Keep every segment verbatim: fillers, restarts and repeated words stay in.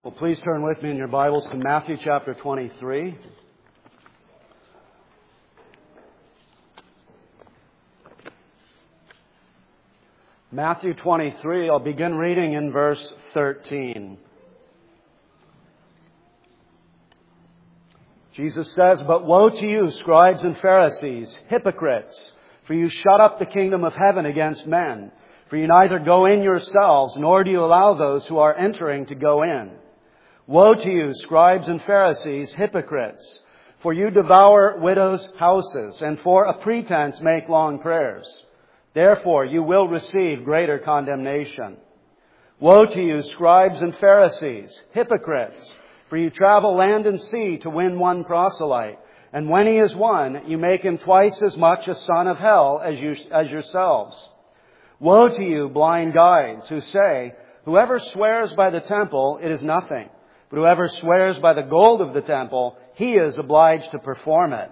Well, please turn with me in your Bibles to Matthew chapter twenty-three. Matthew twenty-three, I'll begin reading in verse thirteen. Jesus says, "But woe to you, scribes and Pharisees, hypocrites, for you shut up the kingdom of heaven against men. For you neither go in yourselves, nor do you allow those who are entering to go in. Woe to you, scribes and Pharisees, hypocrites, for you devour widows' houses, and for a pretense make long prayers. Therefore you will receive greater condemnation. Woe to you, scribes and Pharisees, hypocrites, for you travel land and sea to win one proselyte, and when he is won, you make him twice as much a son of hell as you as yourselves. Woe to you, blind guides, who say, 'Whoever swears by the temple, it is nothing. But whoever swears by the gold of the temple, he is obliged to perform it.'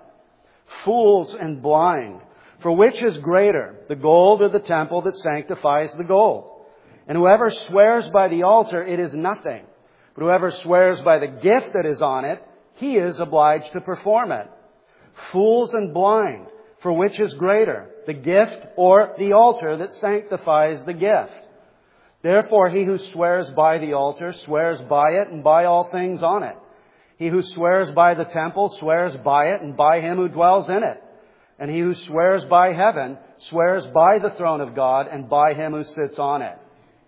Fools and blind, for which is greater, the gold or the temple that sanctifies the gold? And whoever swears by the altar, it is nothing. But whoever swears by the gift that is on it, he is obliged to perform it. Fools and blind, for which is greater, the gift or the altar that sanctifies the gift? Therefore, he who swears by the altar swears by it and by all things on it. He who swears by the temple swears by it and by him who dwells in it. And he who swears by heaven swears by the throne of God and by him who sits on it.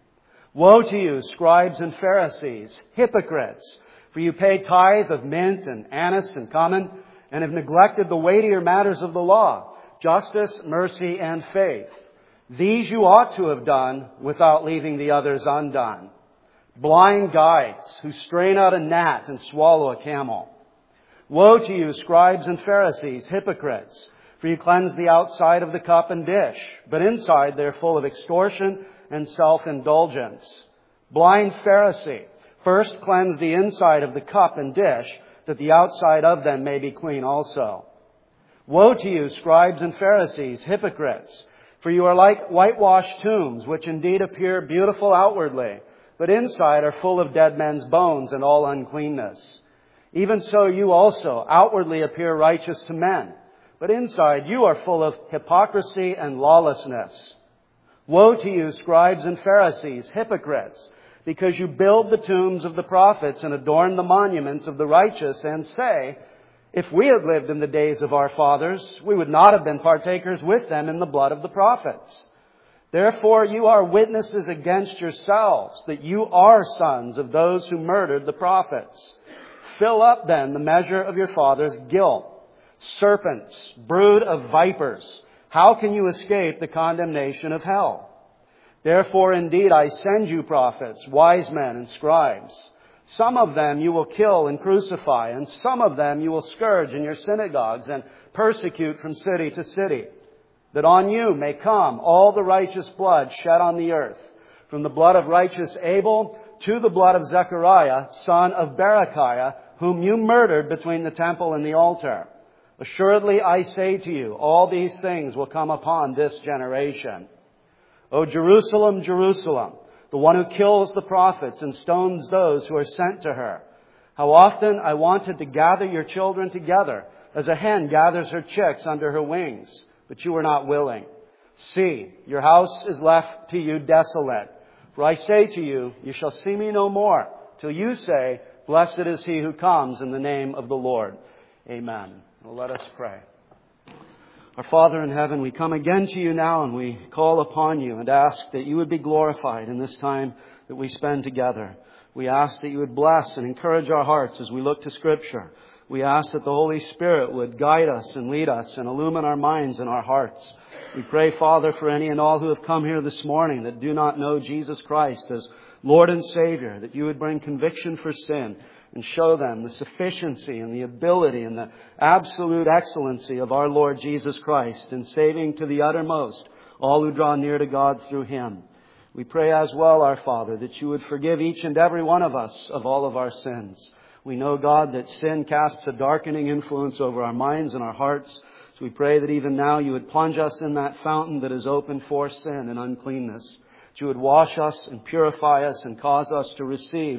Woe to you, scribes and Pharisees, hypocrites, for you pay tithe of mint and anise and cumin, and have neglected the weightier matters of the law, justice, mercy, and faith. These you ought to have done without leaving the others undone. Blind guides who strain out a gnat and swallow a camel. Woe to you, scribes and Pharisees, hypocrites, for you cleanse the outside of the cup and dish, but inside they are full of extortion and self-indulgence. Blind Pharisee, first cleanse the inside of the cup and dish, that the outside of them may be clean also. Woe to you, scribes and Pharisees, hypocrites, for you are like whitewashed tombs, which indeed appear beautiful outwardly, but inside are full of dead men's bones and all uncleanness. Even so you also outwardly appear righteous to men, but inside you are full of hypocrisy and lawlessness. Woe to you, scribes and Pharisees, hypocrites, because you build the tombs of the prophets and adorn the monuments of the righteous, and say, 'If we had lived in the days of our fathers, we would not have been partakers with them in the blood of the prophets.' Therefore you are witnesses against yourselves that you are sons of those who murdered the prophets. Fill up then the measure of your father's guilt. Serpents, brood of vipers, how can you escape the condemnation of hell? Therefore indeed I send you prophets, wise men and scribes. Some of them you will kill and crucify, and some of them you will scourge in your synagogues and persecute from city to city, that on you may come all the righteous blood shed on the earth, from the blood of righteous Abel to the blood of Zechariah, son of Berechiah, whom you murdered between the temple and the altar. Assuredly I say to you, all these things will come upon this generation. O Jerusalem, Jerusalem, the one who kills the prophets and stones those who are sent to her. How often I wanted to gather your children together, as a hen gathers her chicks under her wings, but you were not willing. See, your house is left to you desolate. For I say to you, you shall see me no more, till you say, 'Blessed is he who comes in the name of the Lord.'" Amen. Well, let us pray. Our Father in heaven, we come again to you now and we call upon you and ask that you would be glorified in this time that we spend together. We ask that you would bless and encourage our hearts as we look to Scripture. We ask that the Holy Spirit would guide us and lead us and illumine our minds and our hearts. We pray, Father, for any and all who have come here this morning that do not know Jesus Christ as Lord and Savior, that you would bring conviction for sin and show them the sufficiency and the ability and the absolute excellency of our Lord Jesus Christ in saving to the uttermost all who draw near to God through Him. We pray as well, our Father, that you would forgive each and every one of us of all of our sins. We know, God, that sin casts a darkening influence over our minds and our hearts. So we pray that even now you would plunge us in that fountain that is open for sin and uncleanness. That you would wash us and purify us and cause us to receive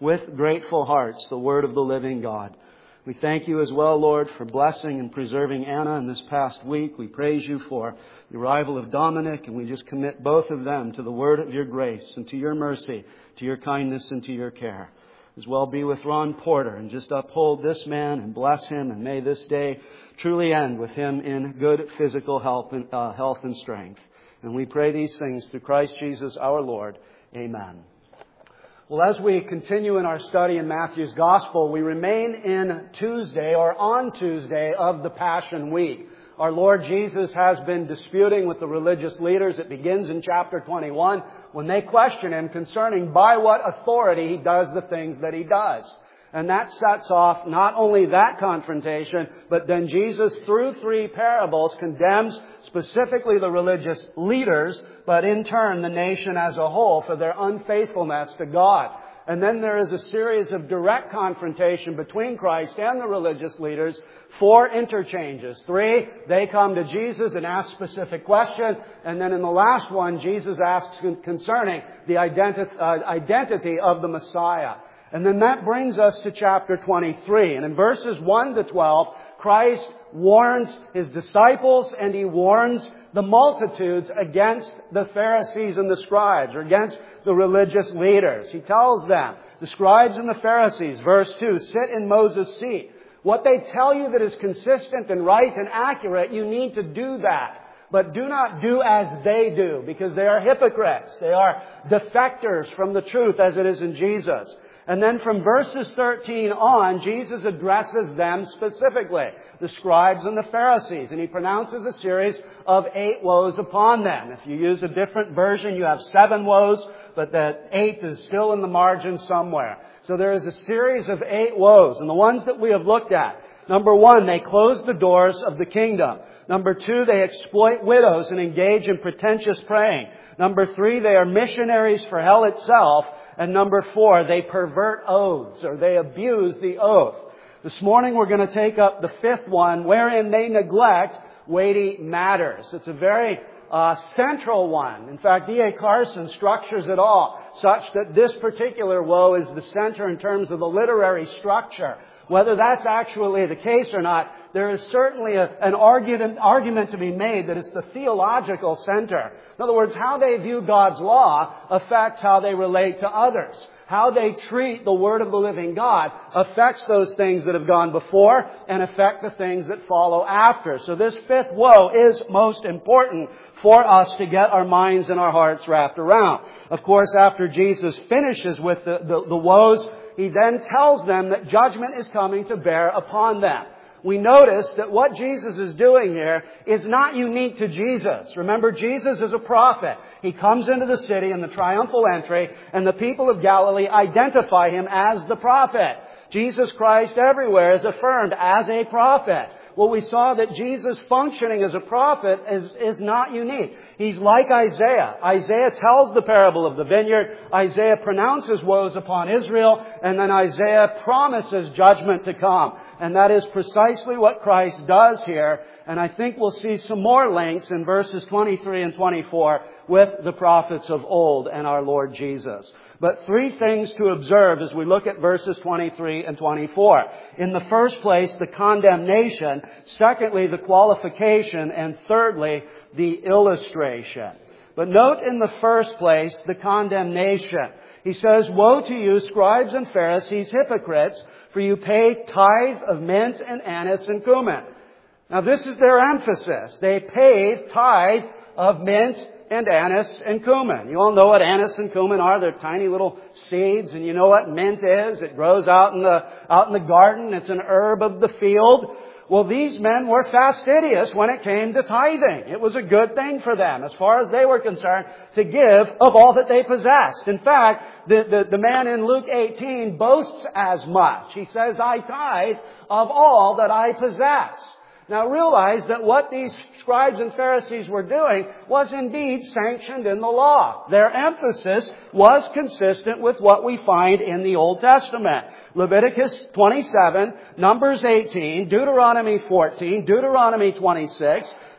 with grateful hearts the Word of the living God. We thank You as well, Lord, for blessing and preserving Anna in this past week. We praise You for the arrival of Dominic, and we just commit both of them to the word of Your grace and to Your mercy, to Your kindness and to Your care. As well be with Ron Porter, and just uphold this man and bless him, and may this day truly end with him in good physical health and, uh, health and strength. And we pray these things through Christ Jesus our Lord. Amen. Well, as we continue in our study in Matthew's Gospel, we remain in Tuesday, or on Tuesday, of the Passion Week. Our Lord Jesus has been disputing with the religious leaders. It begins in chapter twenty-one when they question Him concerning by what authority He does the things that He does. And that sets off not only that confrontation, but then Jesus, through three parables, condemns specifically the religious leaders, but in turn the nation as a whole for their unfaithfulness to God. And then there is a series of direct confrontation between Christ and the religious leaders. Four interchanges. Three, they come to Jesus and ask specific questions. And then in the last one, Jesus asks concerning the identi- uh, identity of the Messiah. And then that brings us to chapter twenty-three. And in verses one to twelve, Christ warns His disciples and He warns the multitudes against the Pharisees and the scribes, or against the religious leaders. He tells them, the scribes and the Pharisees, verse two, sit in Moses' seat. What they tell you that is consistent and right and accurate, you need to do that. But do not do as they do, because they are hypocrites. They are defectors from the truth as it is in Jesus. And then from verses thirteen on, Jesus addresses them specifically, the scribes and the Pharisees, and He pronounces a series of eight woes upon them. If you use a different version, you have seven woes, but the eighth is still in the margin somewhere. So there is a series of eight woes, and the ones that we have looked at. Number one, they close the doors of the kingdom. Number two, they exploit widows and engage in pretentious praying. Number three, they are missionaries for hell itself. And number four, they pervert oaths, or they abuse the oath. This morning we're going to take up the fifth one, wherein they neglect weighty matters. It's a very uh, central one. In fact, D A Carson structures it all such that this particular woe is the center in terms of the literary structure. Whether that's actually the case or not, there is certainly a, an argument, argument to be made that it's the theological center. In other words, how they view God's law affects how they relate to others. How they treat the Word of the living God affects those things that have gone before and affect the things that follow after. So this fifth woe is most important for us to get our minds and our hearts wrapped around. Of course, after Jesus finishes with the, the, the woes, He then tells them that judgment is coming to bear upon them. We notice that what Jesus is doing here is not unique to Jesus. Remember, Jesus is a prophet. He comes into the city in the triumphal entry, and the people of Galilee identify Him as the prophet. Jesus Christ everywhere is affirmed as a prophet. Well, we saw that Jesus functioning as a prophet is, is not unique. He's like Isaiah. Isaiah tells the parable of the vineyard. Isaiah pronounces woes upon Israel. And then Isaiah promises judgment to come. And that is precisely what Christ does here. And I think we'll see some more links in verses twenty-three and twenty-four with the prophets of old and our Lord Jesus. But three things to observe as we look at verses twenty-three and twenty-four. In the first place, the condemnation. Secondly, the qualification. And thirdly, the illustration. But note in the first place, the condemnation. He says, woe to you, scribes and Pharisees, hypocrites, for you pay tithe of mint and anise and cumin. Now this is their emphasis. They paid tithe of mint and anise and cumin. You all know what anise and cumin are. They're tiny little seeds. And you know what mint is? It grows out in the, out in the garden. It's an herb of the field. Well, these men were fastidious when it came to tithing. It was a good thing for them, as far as they were concerned, to give of all that they possessed. In fact, the, the, the man in Luke eighteen boasts as much. He says, I tithe of all that I possess. Now realize that what these scribes and Pharisees were doing was indeed sanctioned in the law. Their emphasis was consistent with what we find in the Old Testament. Leviticus twenty-seven, Numbers eighteen, Deuteronomy fourteen, Deuteronomy twenty-six,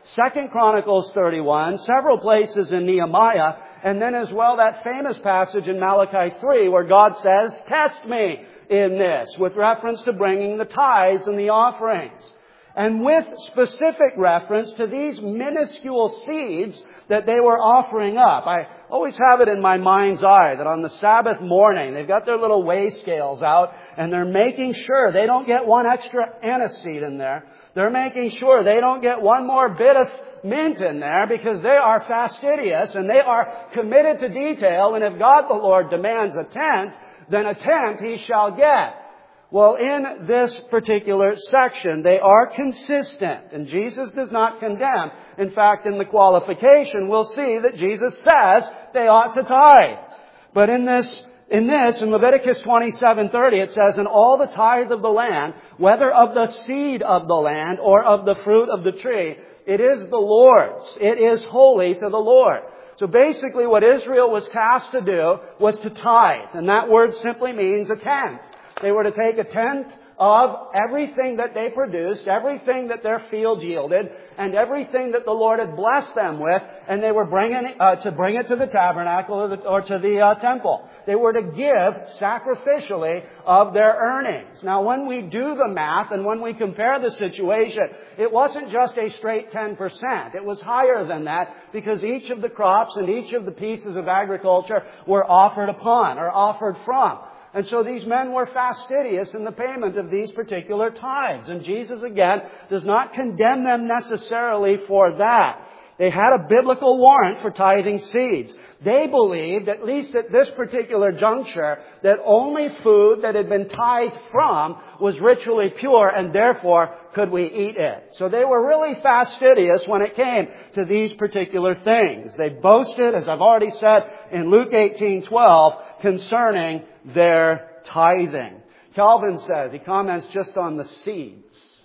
Second Chronicles thirty-one, several places in Nehemiah, and then as well that famous passage in Malachi three where God says, test me in this, with reference to bringing the tithes and the offerings. And with specific reference to these minuscule seeds that they were offering up. I always have it in my mind's eye that on the Sabbath morning, they've got their little weigh scales out and they're making sure they don't get one extra aniseed in there. They're making sure they don't get one more bit of mint in there because they are fastidious and they are committed to detail. And if God the Lord demands a tenth, then a tenth he shall get. Well, in this particular section, they are consistent, and Jesus does not condemn. In fact, in the qualification, we'll see that Jesus says they ought to tithe. But in this, in this, in Leviticus twenty-seven thirty, it says, "And all the tithe of the land, whether of the seed of the land or of the fruit of the tree, it is the Lord's. It is holy to the Lord." So basically what Israel was tasked to do was to tithe, and that word simply means a tenth. They were to take a tenth of everything that they produced, everything that their fields yielded, and everything that the Lord had blessed them with, and they were bringing uh, to bring it to the tabernacle or, the, or to the uh, temple. They were to give sacrificially of their earnings. Now, when we do the math and when we compare the situation, it wasn't just a straight ten percent. It was higher than that because each of the crops and each of the pieces of agriculture were offered upon or offered from. And so these men were fastidious in the payment of these particular tithes. And Jesus, again, does not condemn them necessarily for that. They had a biblical warrant for tithing seeds. They believed, at least at this particular juncture, that only food that had been tithed from was ritually pure and therefore could we eat it. So they were really fastidious when it came to these particular things. They boasted, as I've already said in Luke eighteen twelve, concerning their tithing. Calvin says, he comments just on the seeds.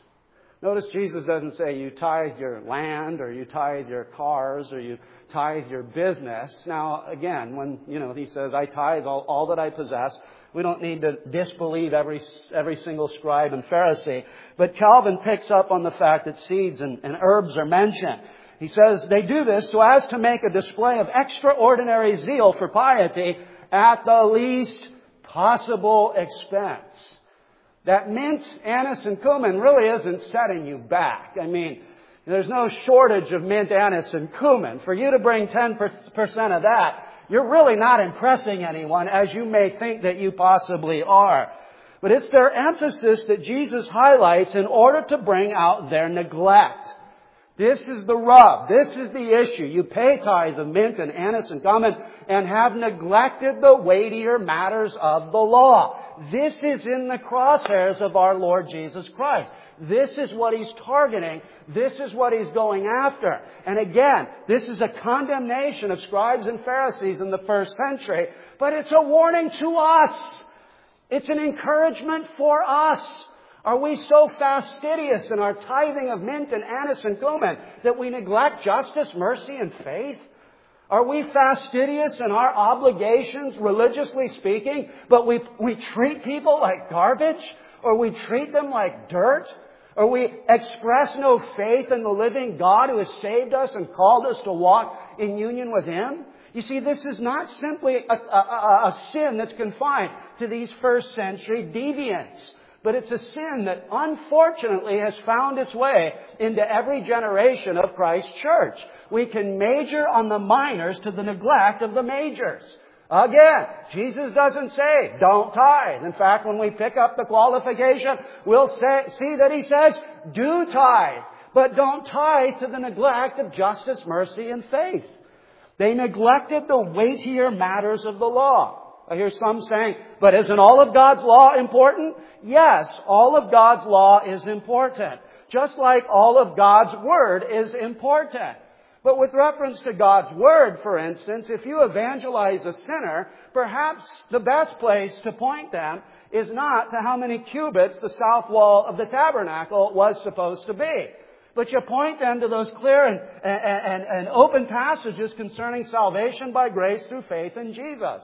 Notice Jesus doesn't say you tithe your land or you tithe your cars or you tithe your business. Now, again, when, you know, he says, I tithe all, all that I possess, we don't need to disbelieve every every single scribe and Pharisee. But Calvin picks up on the fact that seeds and, and herbs are mentioned. He says they do this so as to make a display of extraordinary zeal for piety at the least possible expense. That mint, anise, and cumin really isn't setting you back. I mean, there's no shortage of mint, anise, and cumin. For you to bring ten percent of that, you're really not impressing anyone as you may think that you possibly are. But it's their emphasis that Jesus highlights in order to bring out their neglect. This is the rub. This is the issue. You pay tithe of mint and anise and cumin and have neglected the weightier matters of the law. This is in the crosshairs of our Lord Jesus Christ. This is what He's targeting. This is what He's going after. And again, this is a condemnation of scribes and Pharisees in the first century, but it's a warning to us. It's an encouragement for us. Are we so fastidious in our tithing of mint and anise and cumin that we neglect justice, mercy, and faith? Are we fastidious in our obligations, religiously speaking, but we, we treat people like garbage? Or we treat them like dirt? Or we express no faith in the living God who has saved us and called us to walk in union with Him? You see, this is not simply a, a, a, a sin that's confined to these first century deviants. But it's a sin that unfortunately has found its way into every generation of Christ's church. We can major on the minors to the neglect of the majors. Again, Jesus doesn't say, don't tithe. In fact, when we pick up the qualification, we'll say, see that He says, do tithe. But don't tithe to the neglect of justice, mercy, and faith. They neglected the weightier matters of the law. I hear some saying, but isn't all of God's law important? Yes, all of God's law is important. Just like all of God's Word is important. But with reference to God's Word, for instance, if you evangelize a sinner, perhaps the best place to point them is not to how many cubits the south wall of the tabernacle was supposed to be. But you point them to those clear and, and, and, and open passages concerning salvation by grace through faith in Jesus.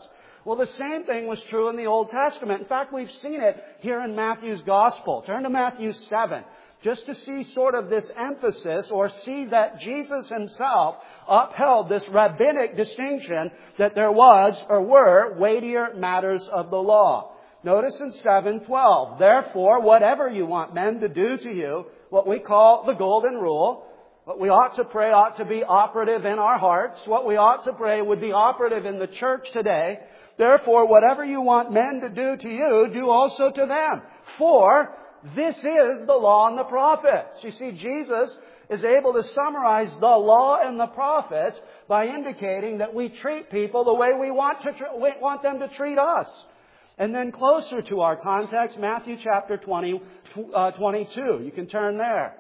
Well, the same thing was true in the Old Testament. In fact, we've seen it here in Matthew's Gospel. Turn to Matthew seven. Just to see sort of this emphasis, or see that Jesus himself upheld this rabbinic distinction that there was or were weightier matters of the law. Notice in seven twelve, therefore, whatever you want men to do to you, what we call the golden rule, what we ought to pray ought to be operative in our hearts. What we ought to pray would be operative in the church today. Therefore, whatever you want men to do to you, do also to them. For this is the law and the prophets. You see, Jesus is able to summarize the law and the prophets by indicating that we treat people the way we want to tr- we want them to treat us. And then closer to our context, Matthew chapter twenty, uh, twenty-two. You can turn there.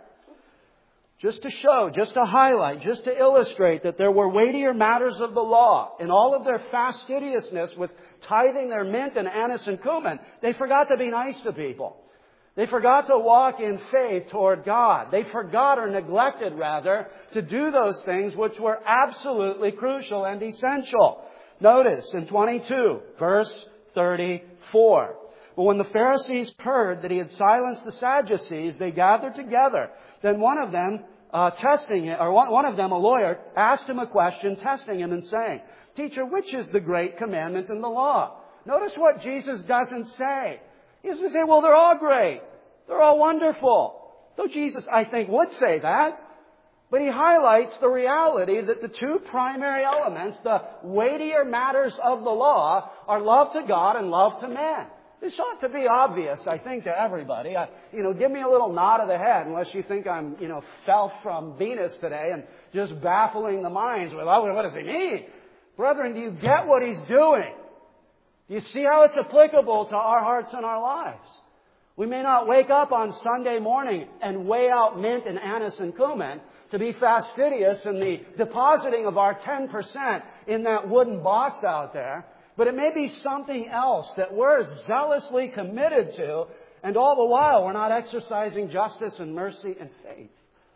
Just to show, just to highlight, just to illustrate that there were weightier matters of the law. In all of their fastidiousness with tithing their mint and anise and cumin, they forgot to be nice to people. They forgot to walk in faith toward God. They forgot, or neglected rather, to do those things which were absolutely crucial and essential. Notice in twenty-two, verse thirty-four. But when the Pharisees heard that he had silenced the Sadducees, they gathered together. Then one of them, uh, testing it, or one, one of them, a lawyer, asked him a question, testing him and saying, Teacher, which is the great commandment in the law? Notice what Jesus doesn't say. He doesn't say, well, they're all great. They're all wonderful. Though Jesus, I think, would say that. But he highlights the reality that the two primary elements, the weightier matters of the law, are love to God and love to man. This ought to be obvious, I think, to everybody. I, you know, give me a little nod of the head unless you think I'm, you know, fell from Venus today and just baffling the minds with, oh, what does he mean? Brethren, do you get what he's doing? Do you see how it's applicable to our hearts and our lives? We may not wake up on Sunday morning and weigh out mint and anise and cumin to be fastidious in the depositing of our ten percent in that wooden box out there. But it may be something else that we're zealously committed to, and all the while we're not exercising justice and mercy and faith.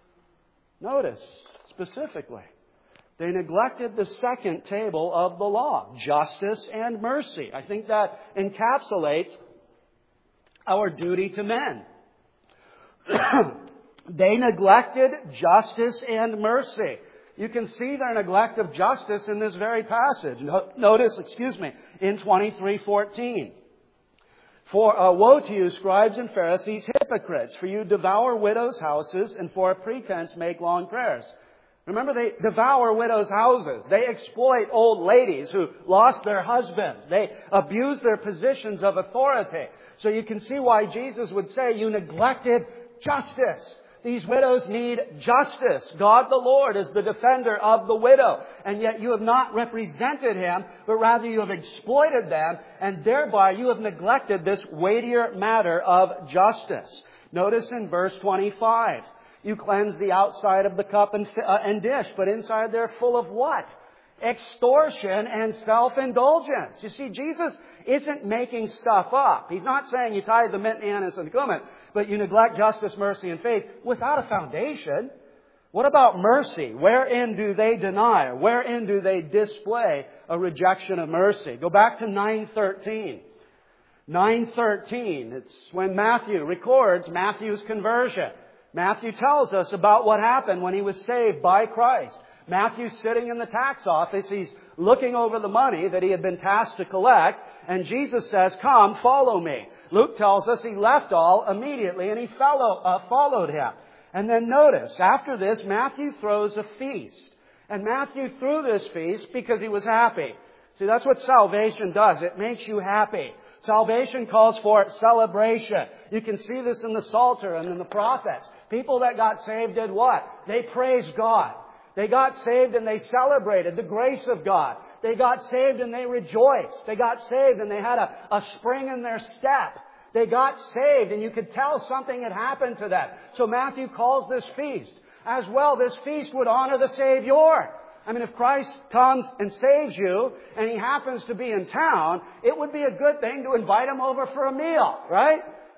Notice, specifically, they neglected the second table of the law, justice and mercy. I think that encapsulates our duty to men. They neglected justice and mercy. You can see their neglect of justice in this very passage. Notice, excuse me, in twenty-three fourteen. For uh, woe to you, scribes and Pharisees, hypocrites, for you devour widows' houses and for a pretense make long prayers. Remember, they devour widows' houses. They exploit old ladies who lost their husbands. They abuse their positions of authority. So you can see why Jesus would say, you neglected justice. These widows need justice. God the Lord is the defender of the widow. And yet you have not represented Him, but rather you have exploited them, and thereby you have neglected this weightier matter of justice. Notice in verse twenty-five, you cleanse the outside of the cup and, uh, and dish, but inside they're full of what? Extortion and self-indulgence. You see, Jesus isn't making stuff up. He's not saying you tithe the mint, anise, and cumin, but you neglect justice, mercy, and faith without a foundation. What about mercy? Wherein do they deny? Wherein do they display a rejection of mercy? Go back to nine thirteen. nine thirteen. It's when Matthew records Matthew's conversion. Matthew tells us about what happened when he was saved by Christ. Matthew's sitting in the tax office. He's looking over the money that he had been tasked to collect. And Jesus says, come, follow me. Luke tells us he left all immediately and he follow, uh, followed him. And then notice, after this, Matthew throws a feast. And Matthew threw this feast because he was happy. See, that's what salvation does. It makes you happy. Salvation calls for celebration. You can see this in the Psalter and in the prophets. People that got saved did what? They praised God. They got saved and they celebrated the grace of God. They got saved and they rejoiced. They got saved and they had a, a spring in their step. They got saved and you could tell something had happened to them. So Matthew calls this feast. As well, this feast would honor the Savior. I mean, if Christ comes and saves you and He happens to be in town, it would be a good thing to invite Him over for a meal, right?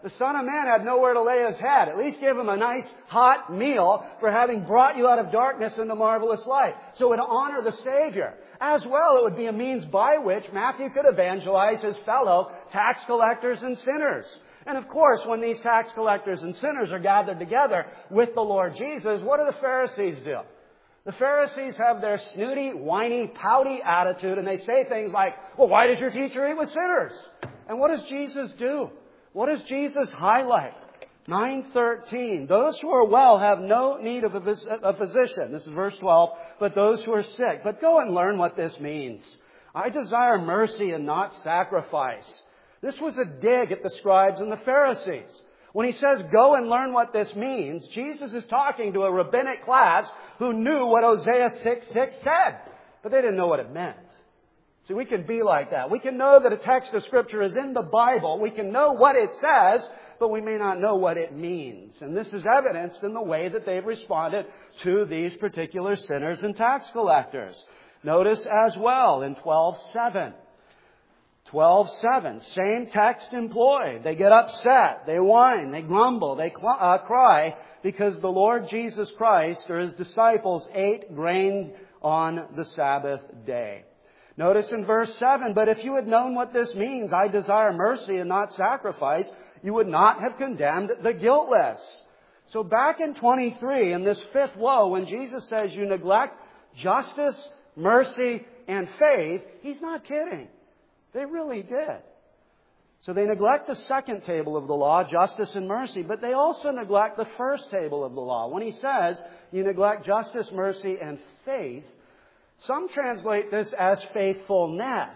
The Son of Man had nowhere to lay His head. At least give Him a nice hot meal for having brought you out of darkness into marvelous light. So it would honor the Savior. As well, it would be a means by which Matthew could evangelize his fellow tax collectors and sinners. And of course, when these tax collectors and sinners are gathered together with the Lord Jesus, what do the Pharisees do? The Pharisees have their snooty, whiny, pouty attitude, and they say things like, well, why does your teacher eat with sinners? And what does Jesus do? What does Jesus highlight? nine thirteen, those who are well have no need of a physician. This is verse twelve. But those who are sick. But go and learn what this means. I desire mercy and not sacrifice. This was a dig at the scribes and the Pharisees. When He says, go and learn what this means, Jesus is talking to a rabbinic class who knew what Hosea six six said. But they didn't know what it meant. See, we can be like that. We can know that a text of Scripture is in the Bible. We can know what it says, but we may not know what it means. And this is evidenced in the way that they've responded to these particular sinners and tax collectors. Notice as well in twelve seven. twelve seven, same text employed. They get upset, they whine, they grumble, they cl- uh, cry because the Lord Jesus Christ or His disciples ate grain on the Sabbath day. Notice in verse seven, but if you had known what this means, I desire mercy and not sacrifice, you would not have condemned the guiltless. So back in twenty-three, in this fifth woe, when Jesus says you neglect justice, mercy, and faith, He's not kidding. They really did. So they neglect the second table of the law, justice and mercy, but they also neglect the first table of the law. When He says you neglect justice, mercy, and faith, some translate this as faithfulness,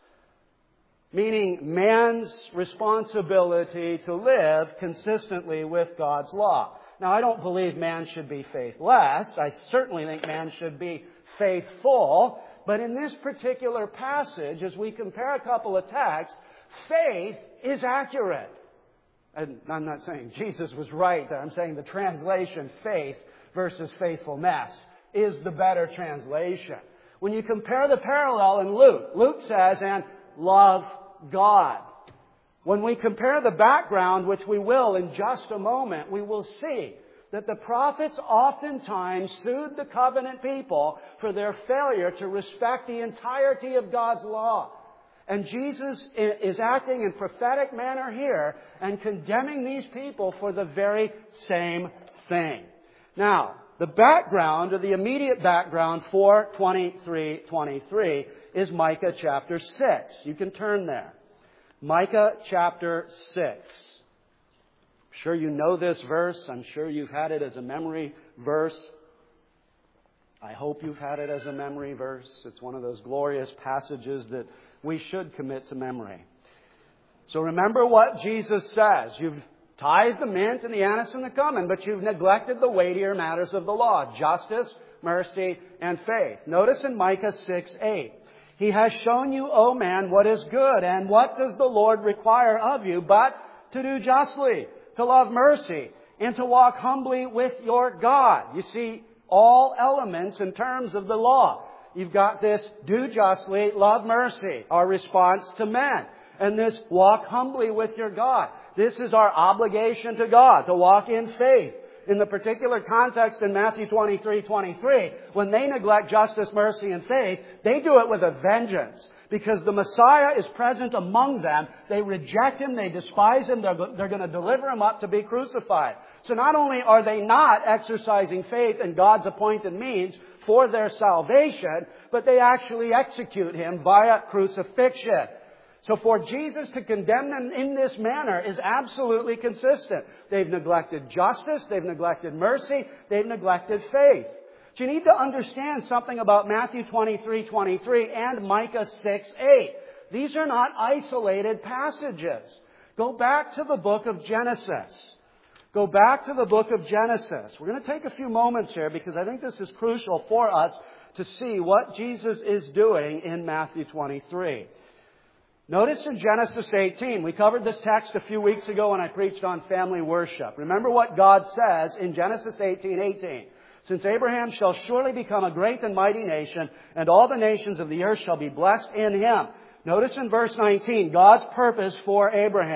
meaning man's responsibility to live consistently with God's law. Now, I don't believe man should be faithless. I certainly think man should be faithful. But in this particular passage, as we compare a couple of texts, faith is accurate. And I'm not saying Jesus was right there. I'm saying the translation faith versus faithfulness is the better translation. When you compare the parallel in Luke, Luke says, and love God. When we compare the background, which we will in just a moment, we will see that the prophets oftentimes sued the covenant people for their failure to respect the entirety of God's law. And Jesus is acting in prophetic manner here and condemning these people for the very same thing. Now, the background, or the immediate background for twenty-three twenty-three is Micah chapter six. You can turn there. Micah chapter six. I'm sure you know this verse. I'm sure you've had it as a memory verse. I hope you've had it as a memory verse. It's one of those glorious passages that we should commit to memory. So remember what Jesus says. You've tithed the mint and the anise and the cumin, but you've neglected the weightier matters of the law, justice, mercy, and faith. Notice in Micah six eight. He has shown you, O man, what is good, and what does the Lord require of you but to do justly, to love mercy, and to walk humbly with your God. You see, all elements in terms of the law. You've got this do justly, love mercy, our response to men. And this walk humbly with your God. This is our obligation to God, to walk in faith. In the particular context in Matthew twenty-three twenty-three, when they neglect justice, mercy, and faith, they do it with a vengeance. Because the Messiah is present among them. They reject Him, they despise Him, they're, they're going to deliver Him up to be crucified. So not only are they not exercising faith in God's appointed means for their salvation, but they actually execute Him via crucifixion. So for Jesus to condemn them in this manner is absolutely consistent. They've neglected justice, they've neglected mercy, they've neglected faith. But you need to understand something about Matthew twenty-three twenty-three and Micah six eight. These are not isolated passages. Go back to the book of Genesis. Go back to the book of Genesis. We're going to take a few moments here because I think this is crucial for us to see what Jesus is doing in Matthew twenty-three. Notice in Genesis eighteen, we covered this text a few weeks ago when I preached on family worship. Remember what God says in Genesis eighteen eighteen. Since Abraham shall surely become a great and mighty nation, and all the nations of the earth shall be blessed in him. Notice in verse nineteen, God's purpose for Abraham.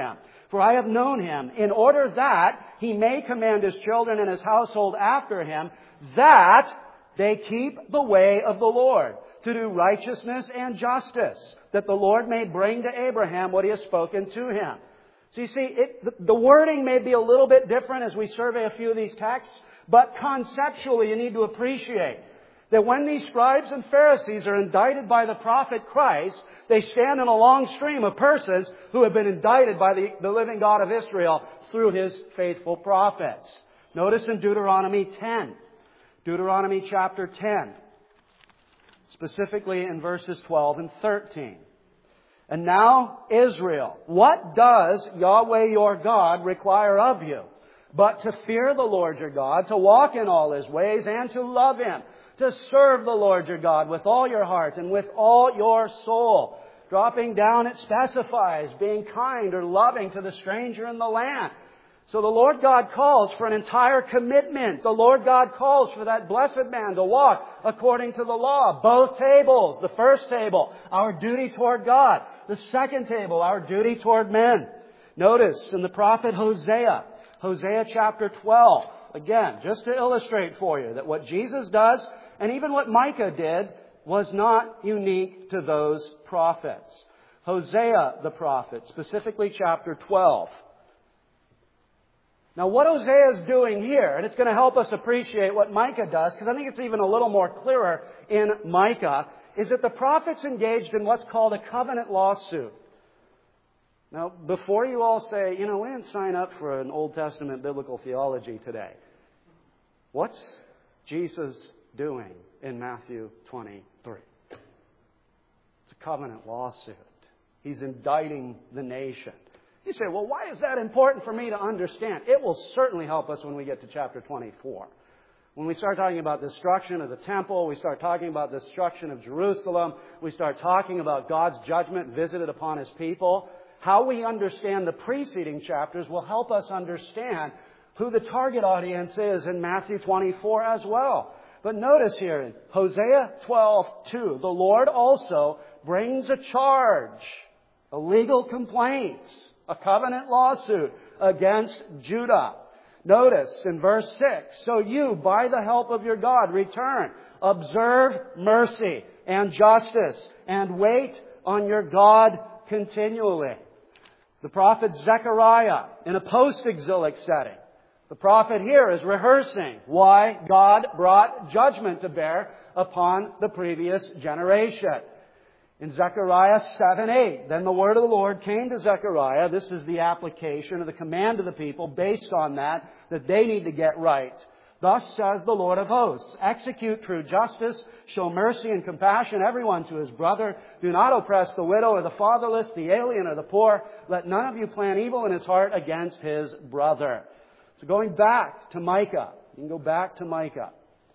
For I have known him, in order that he may command his children and his household after him, that they keep the way of the Lord, to do righteousness and justice, that the Lord may bring to Abraham what he has spoken to him. So you see, it, the wording may be a little bit different as we survey a few of these texts, but conceptually you need to appreciate that when these scribes and Pharisees are indicted by the prophet Christ, they stand in a long stream of persons who have been indicted by the, the living God of Israel through His faithful prophets. Notice in Deuteronomy ten, Deuteronomy chapter ten, specifically in verses twelve and thirteen. And now, Israel, what does Yahweh your God require of you? But to fear the Lord your God, to walk in all His ways, and to love Him, to serve the Lord your God with all your heart and with all your soul. Dropping down, it specifies being kind or loving to the stranger in the land. So the Lord God calls for an entire commitment. The Lord God calls for that blessed man to walk according to the law. Both tables. The first table, our duty toward God. The second table, our duty toward men. Notice in the prophet Hosea, Hosea chapter twelve. Again, just to illustrate for you that what Jesus does and even what Micah did was not unique to those prophets. Hosea the prophet, specifically chapter twelve. Now what Hosea is doing here, and it's going to help us appreciate what Micah does, because I think it's even a little more clearer in Micah, is that the prophet's engaged in what's called a covenant lawsuit. Now, before you all say, you know, we didn't sign up for an Old Testament biblical theology today, what's Jesus doing in Matthew twenty-three? It's a covenant lawsuit. He's indicting the nation. You say, well, why is that important for me to understand? It will certainly help us when we get to chapter twenty-four. When we start talking about the destruction of the temple, we start talking about the destruction of Jerusalem, we start talking about God's judgment visited upon His people, how we understand the preceding chapters will help us understand who the target audience is in Matthew twenty-four as well. But notice here in Hosea twelve two, the Lord also brings a charge, a legal complaint, a covenant lawsuit against Judah. Notice in verse six, so you, by the help of your God, return, observe mercy and justice, and wait on your God continually. The prophet Zechariah, in a post-exilic setting, the prophet here is rehearsing why God brought judgment to bear upon the previous generation. In Zechariah seven eight, then the word of the Lord came to Zechariah. This is the application of the command of the people based on that, that they need to get right. Thus says the Lord of hosts, execute true justice, show mercy and compassion everyone to his brother. Do not oppress the widow or the fatherless, the alien or the poor. Let none of you plan evil in his heart against his brother. So going back to Micah, you can go back to Micah,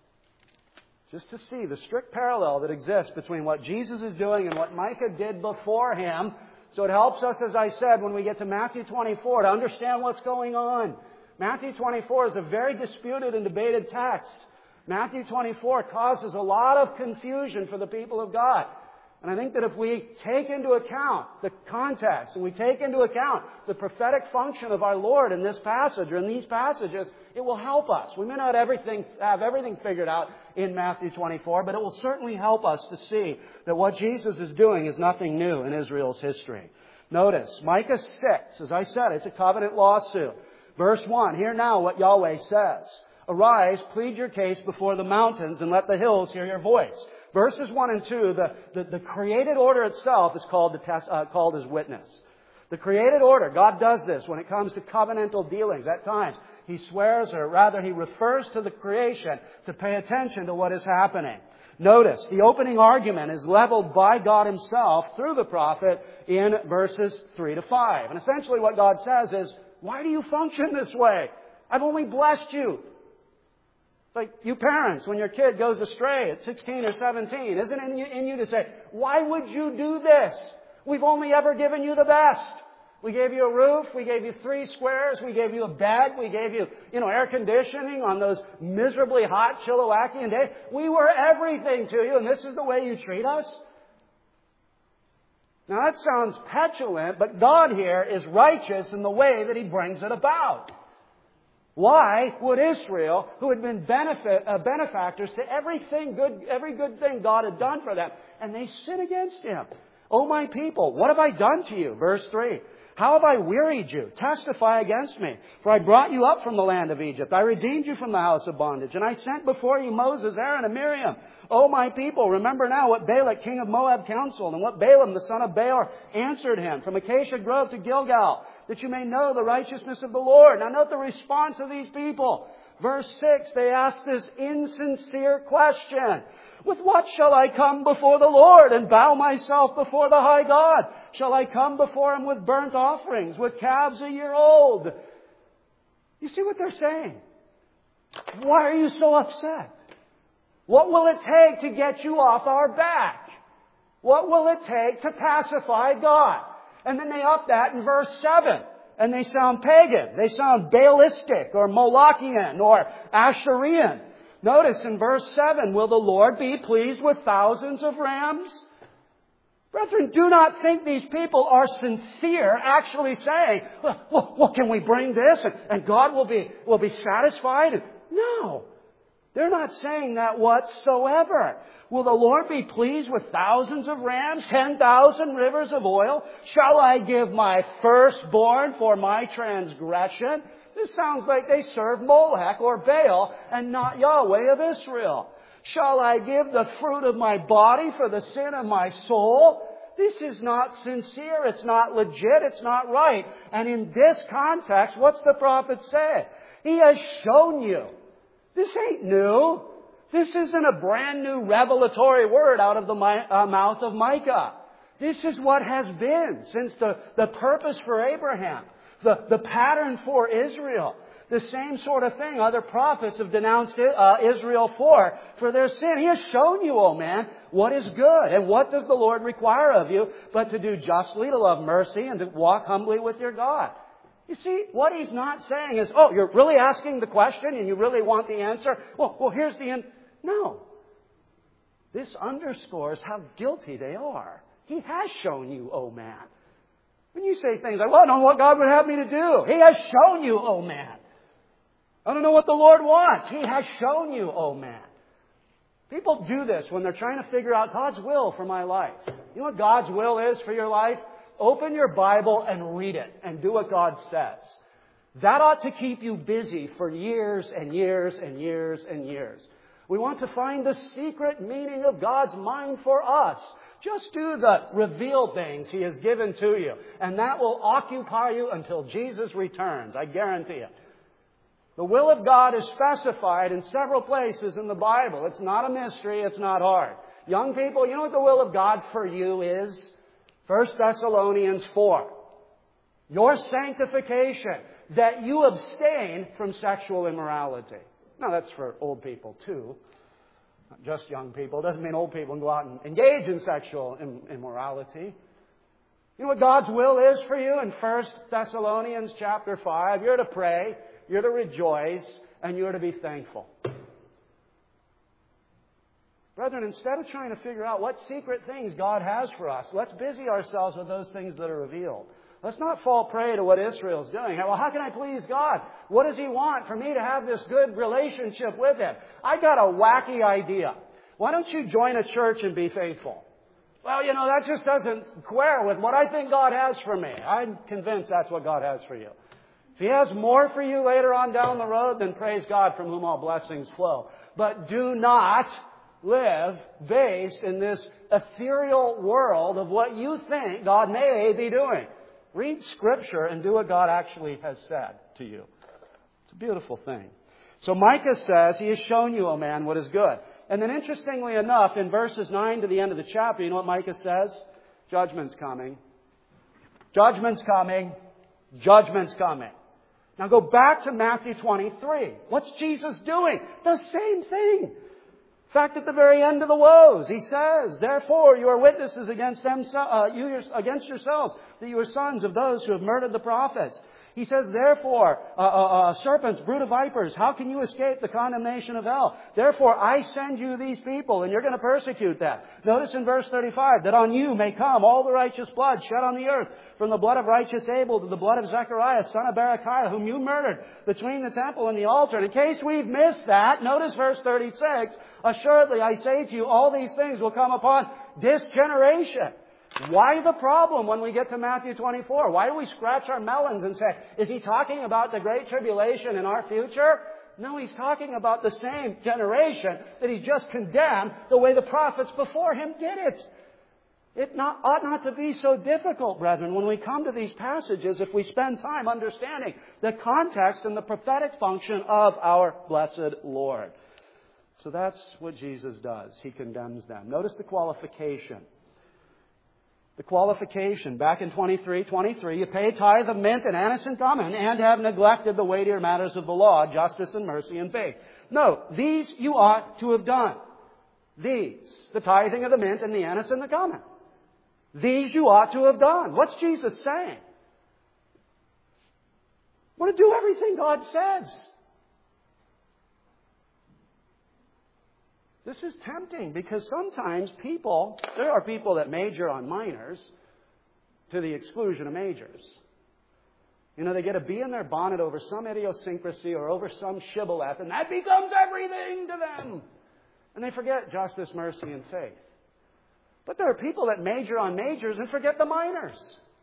just to see the strict parallel that exists between what Jesus is doing and what Micah did before him. So it helps us, as I said, when we get to Matthew twenty-four, to understand what's going on. Matthew twenty-four is a very disputed and debated text. Matthew twenty-four causes a lot of confusion for the people of God. And I think that if we take into account the context and we take into account the prophetic function of our Lord in this passage or in these passages, it will help us. We may not everything have everything figured out in Matthew twenty-four, but it will certainly help us to see that what Jesus is doing is nothing new in Israel's history. Notice, Micah six, as I said, it's a covenant lawsuit. Verse one, hear now what Yahweh says. Arise, plead your case before the mountains, and let the hills hear your voice. Verses one and two, the, the, the created order itself is called, the test, uh, called as witness. The created order, God does this when it comes to covenantal dealings. At times, He swears, or rather He refers to the creation to pay attention to what is happening. Notice, the opening argument is leveled by God Himself through the prophet in verses three to five. And essentially what God says is, why do you function this way? I've only blessed you. It's like you parents, when your kid goes astray at sixteen or seventeen, isn't it in you, in you to say, why would you do this? We've only ever given you the best. We gave you a roof, we gave you three squares, we gave you a bed, we gave you, you know, air conditioning on those miserably hot Chilliwackian days. We were everything to you, and this is the way you treat us? Now that sounds petulant, but God here is righteous in the way that He brings it about. Why would Israel, who had been benefit, uh, benefactors to everything good, every good thing God had done for them, and they sin against Him? O my people, what have I done to you? Verse three. How have I wearied you? Testify against me. For I brought you up from the land of Egypt. I redeemed you from the house of bondage. And I sent before you Moses, Aaron, and Miriam. O my people, remember now what Balak, king of Moab, counseled, and what Balaam, the son of Beor, answered him, from Acacia Grove to Gilgal, that you may know the righteousness of the Lord. Now note the response of these people. Verse six, they ask this insincere question. With what shall I come before the Lord and bow myself before the high God? Shall I come before Him with burnt offerings, with calves a year old? You see what they're saying? Why are you so upset? What will it take to get you off our back? What will it take to pacify God? And then they up that in verse seven. And they sound pagan. They sound Baalistic or Molochian or Asherean. Notice in verse seven, will the Lord be pleased with thousands of rams? Brethren, do not think these people are sincere, actually saying, well, well can we bring this and, and God will be, will be satisfied? No. They're not saying that whatsoever. Will the Lord be pleased with thousands of rams, ten thousand rivers of oil? Shall I give my firstborn for my transgression? This sounds like they serve Molech or Baal and not Yahweh of Israel. Shall I give the fruit of my body for the sin of my soul? This is not sincere. It's not legit. It's not right. And in this context, what's the prophet say? He has shown you. This ain't new. This isn't a brand new revelatory word out of the mouth of Micah. This is what has been since the, the purpose for Abraham. The, the pattern for Israel. The same sort of thing other prophets have denounced uh, Israel for, for their sin. He has shown you, oh man, what is good. And what does the Lord require of you but to do justly, to love mercy, and to walk humbly with your God. You see, what He's not saying is, oh, you're really asking the question and you really want the answer? Well, well here's the end. No. This underscores how guilty they are. He has shown you, oh man. When you say things like, well, I don't know what God would have me to do. He has shown you, oh man. I don't know what the Lord wants. He has shown you, oh man. People do this when they're trying to figure out God's will for my life. You know what God's will is for your life? Open your Bible and read it and do what God says. That ought to keep you busy for years and years and years and years. We want to find the secret meaning of God's mind for us. Just do the revealed things He has given to you. And that will occupy you until Jesus returns. I guarantee it. The will of God is specified in several places in the Bible. It's not a mystery. It's not hard. Young people, you know what the will of God for you is? First Thessalonians four. Your sanctification. That you abstain from sexual immorality. Now that's for old people too. Not just young people. It doesn't mean old people can go out and engage in sexual immorality. You know what God's will is for you in First Thessalonians chapter five? You're to pray, you're to rejoice, and you're to be thankful. Brethren, instead of trying to figure out what secret things God has for us, let's busy ourselves with those things that are revealed. Let's not fall prey to what Israel's doing. Well, how can I please God? What does He want for me to have this good relationship with Him? I got a wacky idea. Why don't you join a church and be faithful? Well, you know, that just doesn't square with what I think God has for me. I'm convinced that's what God has for you. If He has more for you later on down the road, then praise God, from whom all blessings flow. But do not live based in this ethereal world of what you think God may be doing. Read Scripture and do what God actually has said to you. It's a beautiful thing. So Micah says, He has shown you, O man, what is good. And then interestingly enough, in verses nine to the end of the chapter, you know what Micah says? Judgment's coming. Judgment's coming. Judgment's coming. Now go back to Matthew twenty-three. What's Jesus doing? The same thing. In fact, at the very end of the woes, He says, therefore you are witnesses against them, uh, you against yourselves, that you are sons of those who have murdered the prophets. He says, therefore, uh, uh, uh, serpents, brood of vipers, how can you escape the condemnation of hell? Therefore, I send you these people, and you're going to persecute them. Notice in verse thirty-five, that on you may come all the righteous blood shed on the earth, from the blood of righteous Abel to the blood of Zechariah, son of Berechiah, whom you murdered between the temple and the altar. And in case we've missed that, notice verse thirty-six, assuredly I say to you, all these things will come upon this generation. Why the problem when we get to Matthew twenty-four? Why do we scratch our melons and say, is he talking about the great tribulation in our future? No, he's talking about the same generation that he just condemned the way the prophets before him did it. It not, ought not to be so difficult, brethren, when we come to these passages if we spend time understanding the context and the prophetic function of our blessed Lord. So that's what Jesus does. He condemns them. Notice the qualification. The qualification, back in twenty-three twenty-three, you pay tithe of mint and anise and cumin and have neglected the weightier matters of the law, justice and mercy and faith. No, these you ought to have done. These, the tithing of the mint and the anise and the cumin. These you ought to have done. What's Jesus saying? Want to do everything God says. This is tempting because sometimes people, there are people that major on minors to the exclusion of majors. You know, they get a bee in their bonnet over some idiosyncrasy or over some shibboleth, and that becomes everything to them. And they forget justice, mercy, and faith. But there are people that major on majors and forget the minors.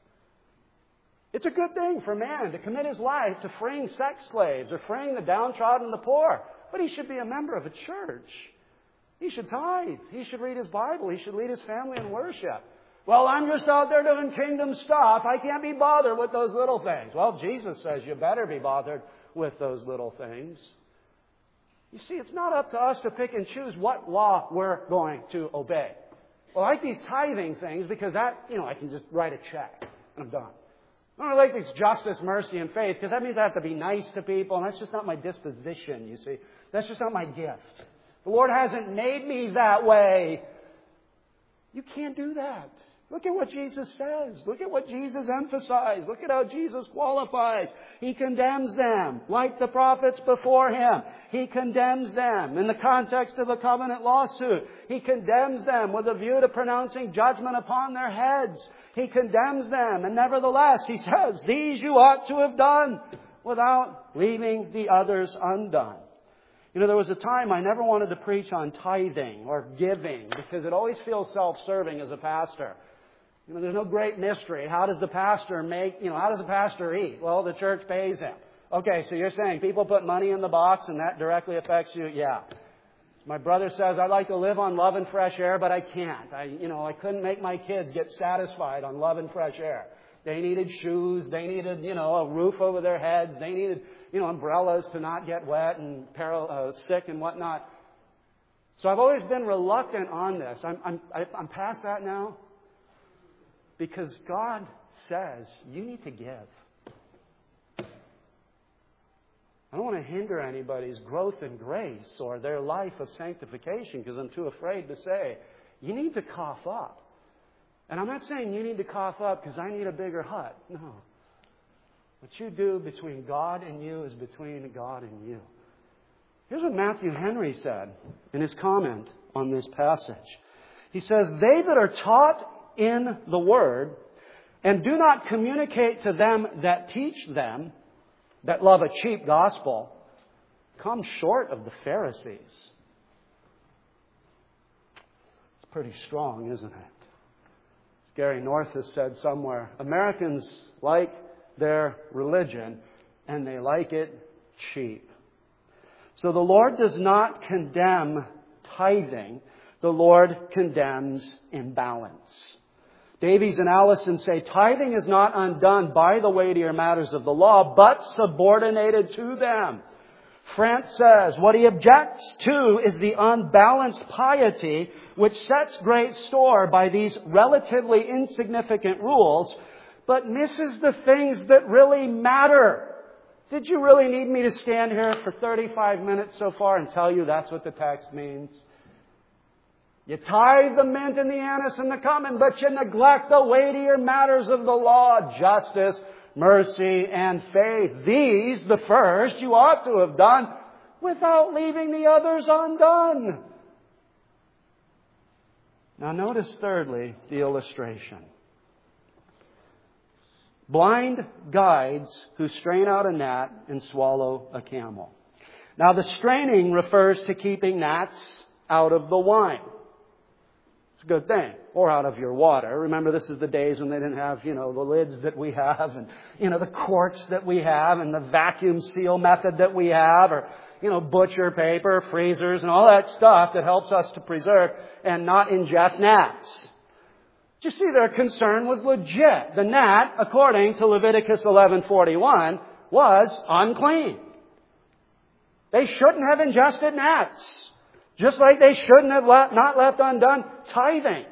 It's a good thing for man to commit his life to freeing sex slaves or freeing the downtrodden and the poor. But he should be a member of a church. He should tithe. He should read his Bible. He should lead his family in worship. Well, I'm just out there doing kingdom stuff. I can't be bothered with those little things. Well, Jesus says you better be bothered with those little things. You see, it's not up to us to pick and choose what law we're going to obey. Well, I like these tithing things because that, you know, I can just write a check and I'm done. I don't like these justice, mercy, and faith because that means I have to be nice to people, and that's just not my disposition, you see. That's just not my gift. The Lord hasn't made me that way. You can't do that. Look at what Jesus says. Look at what Jesus emphasized. Look at how Jesus qualifies. He condemns them like the prophets before him. He condemns them in the context of a covenant lawsuit. He condemns them with a view to pronouncing judgment upon their heads. He condemns them, and nevertheless, he says, these you ought to have done without leaving the others undone. You know, there was a time I never wanted to preach on tithing or giving because it always feels self-serving as a pastor. You know, there's no great mystery. How does the pastor make, you know, how does the pastor eat? Well, the church pays him. Okay, so you're saying people put money in the box and that directly affects you? Yeah. My brother says, I'd like to live on love and fresh air, but I can't. I, you know, I couldn't make my kids get satisfied on love and fresh air. They needed shoes. They needed, you know, a roof over their heads. They needed, you know, umbrellas to not get wet and peril, uh, sick and whatnot. So I've always been reluctant on this. I'm, I'm, I'm past that now because God says you need to give. I don't want to hinder anybody's growth in grace or their life of sanctification because I'm too afraid to say, you need to cough up. And I'm not saying you need to cough up because I need a bigger hut. No. What you do between God and you is between God and you. Here's what Matthew Henry said in his comment on this passage. He says, they that are taught in the Word and do not communicate to them that teach them, that love a cheap gospel, come short of the Pharisees. It's pretty strong, isn't it? As Gary North has said somewhere, Americans like their religion and they like it cheap. So the Lord does not condemn tithing. The Lord condemns imbalance. Davies and Allison say, tithing is not undone by the weightier matters of the law, but subordinated to them. France says, what he objects to is the unbalanced piety which sets great store by these relatively insignificant rules, but misses the things that really matter. Did you really need me to stand here for thirty-five minutes so far and tell you that's what the text means? You tithe the mint and the anise and the cumin, but you neglect the weightier matters of the law, justice, mercy, and faith. These, the first, you ought to have done without leaving the others undone. Now notice thirdly, the illustration. Blind guides who strain out a gnat and swallow a camel. Now the straining refers to keeping gnats out of the wine. It's a good thing. Or out of your water. Remember, this is the days when they didn't have, you know, the lids that we have and, you know, the corks that we have and the vacuum seal method that we have, or, you know, butcher paper, freezers, and all that stuff that helps us to preserve and not ingest gnats. You see, their concern was legit. The gnat, according to Leviticus eleven forty-one, was unclean. They shouldn't have ingested gnats. Just like they shouldn't have left, not left undone tithing.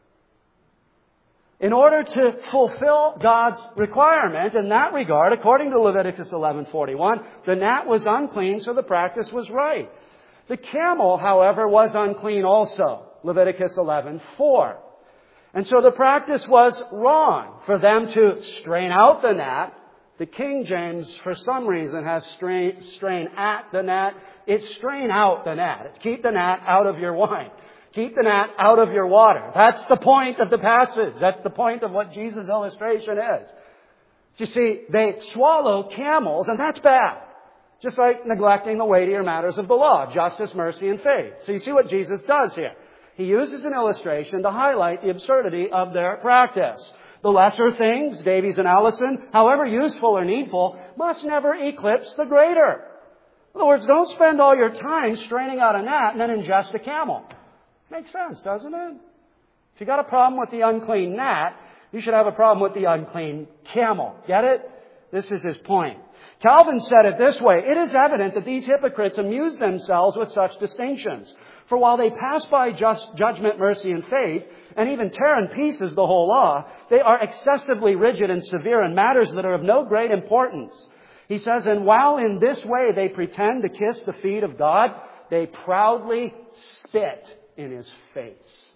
In order to fulfill God's requirement in that regard, according to Leviticus eleven forty-one, the gnat was unclean, so the practice was right. The camel, however, was unclean also. Leviticus eleven four. And so the practice was wrong for them to strain out the gnat. The King James, for some reason, has strain, strain at the gnat. It's strain out the gnat. It's keep the gnat out of your wine. Keep the gnat out of your water. That's the point of the passage. That's the point of what Jesus' illustration is. You see, they swallow camels, and that's bad. Just like neglecting the weightier matters of the law, justice, mercy, and faith. So you see what Jesus does here. He uses an illustration to highlight the absurdity of their practice. The lesser things, Davies and Allison, however useful or needful, must never eclipse the greater. In other words, don't spend all your time straining out a gnat and then ingest a camel. Makes sense, doesn't it? If you got a problem with the unclean gnat, you should have a problem with the unclean camel. Get it? This is his point. Calvin said it this way: it is evident that these hypocrites amuse themselves with such distinctions. For while they pass by just judgment, mercy, and faith, and even tear in pieces the whole law, they are excessively rigid and severe in matters that are of no great importance. He says, and while in this way they pretend to kiss the feet of God, they proudly spit in His face.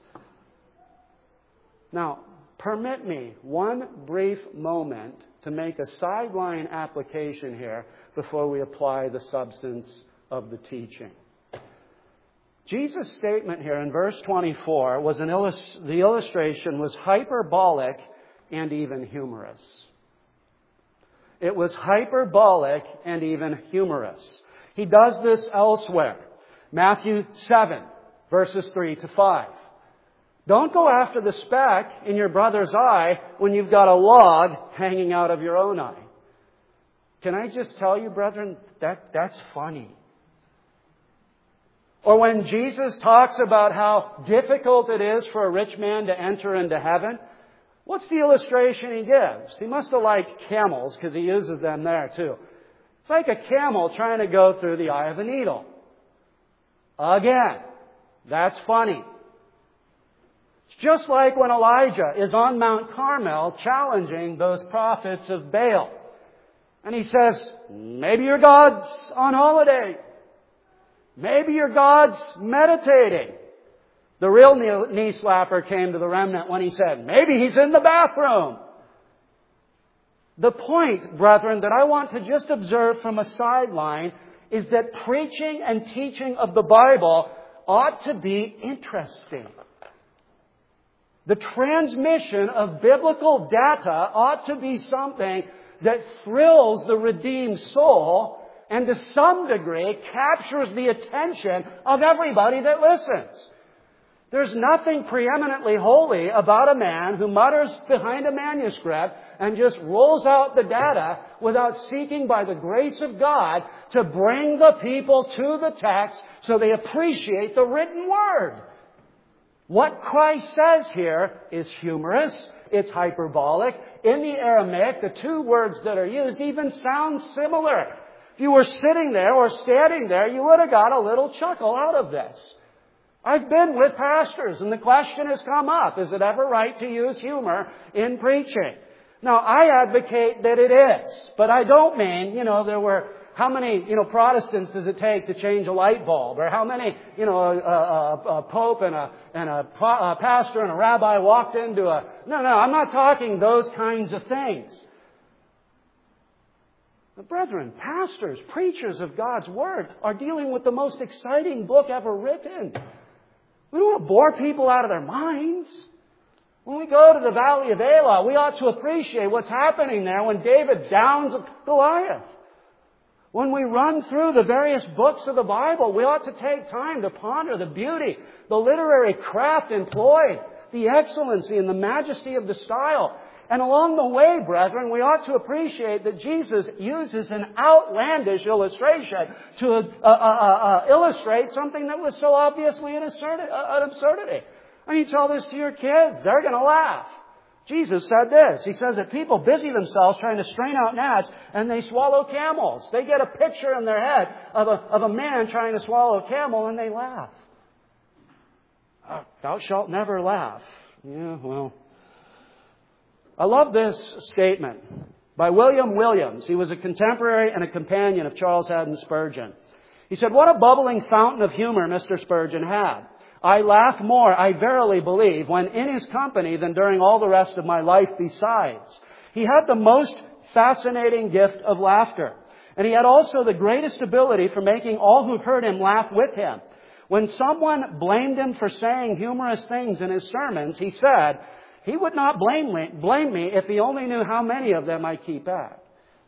Now, permit me one brief moment to make a sideline application here before we apply the substance of the teaching. Jesus' statement here in verse twenty-four was an illust- the illustration was hyperbolic and even humorous. It was hyperbolic and even humorous. He does this elsewhere. Matthew seven, verses three to five. Don't go after the speck in your brother's eye when you've got a log hanging out of your own eye. Can I just tell you, brethren, that that's funny. Or when Jesus talks about how difficult it is for a rich man to enter into heaven, what's the illustration he gives? He must have liked camels because he uses them there too. It's like a camel trying to go through the eye of a needle. Again, that's funny. It's just like when Elijah is on Mount Carmel challenging those prophets of Baal. And he says, maybe your God's on holiday. Maybe your God's meditating. The real knee slapper came to the remnant when he said, maybe he's in the bathroom. The point, brethren, that I want to just observe from a sideline is that preaching and teaching of the Bible ought to be interesting. The transmission of biblical data ought to be something that thrills the redeemed soul and to some degree captures the attention of everybody that listens. There's nothing preeminently holy about a man who mutters behind a manuscript and just rolls out the data without seeking by the grace of God to bring the people to the text so they appreciate the written word. What Christ says here is humorous. It's hyperbolic. In the Aramaic, the two words that are used even sound similar. If you were sitting there or standing there, you would have got a little chuckle out of this. I've been with pastors, and the question has come up, is it ever right to use humor in preaching? Now, I advocate that it is, but I don't mean, you know, there were, how many, you know, Protestants does it take to change a light bulb? Or how many, you know, a, a, a pope and a, and a, a pastor and a rabbi walked into a... No, no, I'm not talking those kinds of things. Now, brethren, pastors, preachers of God's Word are dealing with the most exciting book ever written. We don't want to bore people out of their minds. When we go to the Valley of Elah, we ought to appreciate what's happening there when David downs Goliath. When we run through the various books of the Bible, we ought to take time to ponder the beauty, the literary craft employed, the excellency and the majesty of the style. And along the way, brethren, we ought to appreciate that Jesus uses an outlandish illustration to uh, uh, uh, uh, illustrate something that was so obviously an absurdity. I mean, tell this to your kids. They're going to laugh. Jesus said this. He says that people busy themselves trying to strain out gnats and they swallow camels. They get a picture in their head of a, of a man trying to swallow a camel and they laugh. Oh, thou shalt never laugh. Yeah, well. I love this statement by William Williams. He was a contemporary and a companion of Charles Haddon Spurgeon. He said, "What a bubbling fountain of humor Mister Spurgeon had. I laugh more, I verily believe, when in his company than during all the rest of my life besides. He had the most fascinating gift of laughter. And he had also the greatest ability for making all who heard him laugh with him. When someone blamed him for saying humorous things in his sermons, he said, he would not blame me, blame me if he only knew how many of them I keep back."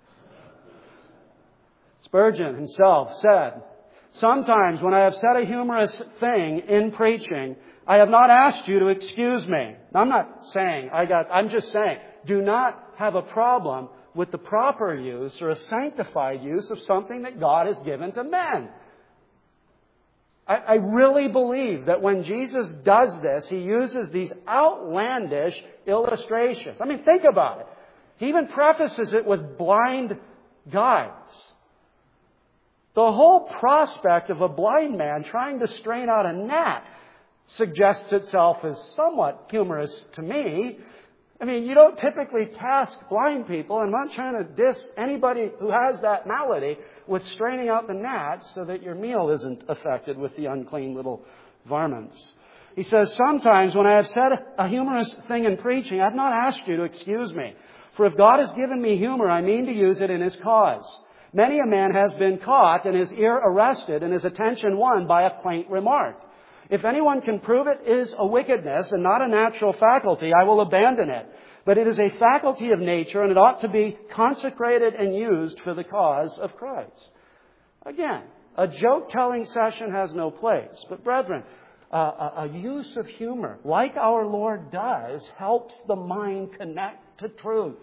Spurgeon himself said, "Sometimes when I have said a humorous thing in preaching, I have not asked you to excuse me." Now, I'm not saying, I got, I'm just saying, do not have a problem with the proper use or a sanctified use of something that God has given to men. I, I really believe that when Jesus does this, He uses these outlandish illustrations. I mean, think about it. He even prefaces it with blind guides. The whole prospect of a blind man trying to strain out a gnat suggests itself as somewhat humorous to me. I mean, you don't typically task blind people. I'm not trying to diss anybody who has that malady with straining out the gnats so that your meal isn't affected with the unclean little varmints. He says, "Sometimes when I have said a humorous thing in preaching, I have not asked you to excuse me. For if God has given me humor, I mean to use it in His cause. Many a man has been caught and his ear arrested and his attention won by a quaint remark. If anyone can prove it is a wickedness and not a natural faculty, I will abandon it. But it is a faculty of nature and it ought to be consecrated and used for the cause of Christ." Again, a joke-telling session has no place. But brethren, uh, a, a use of humor, like our Lord does, helps the mind connect to truth.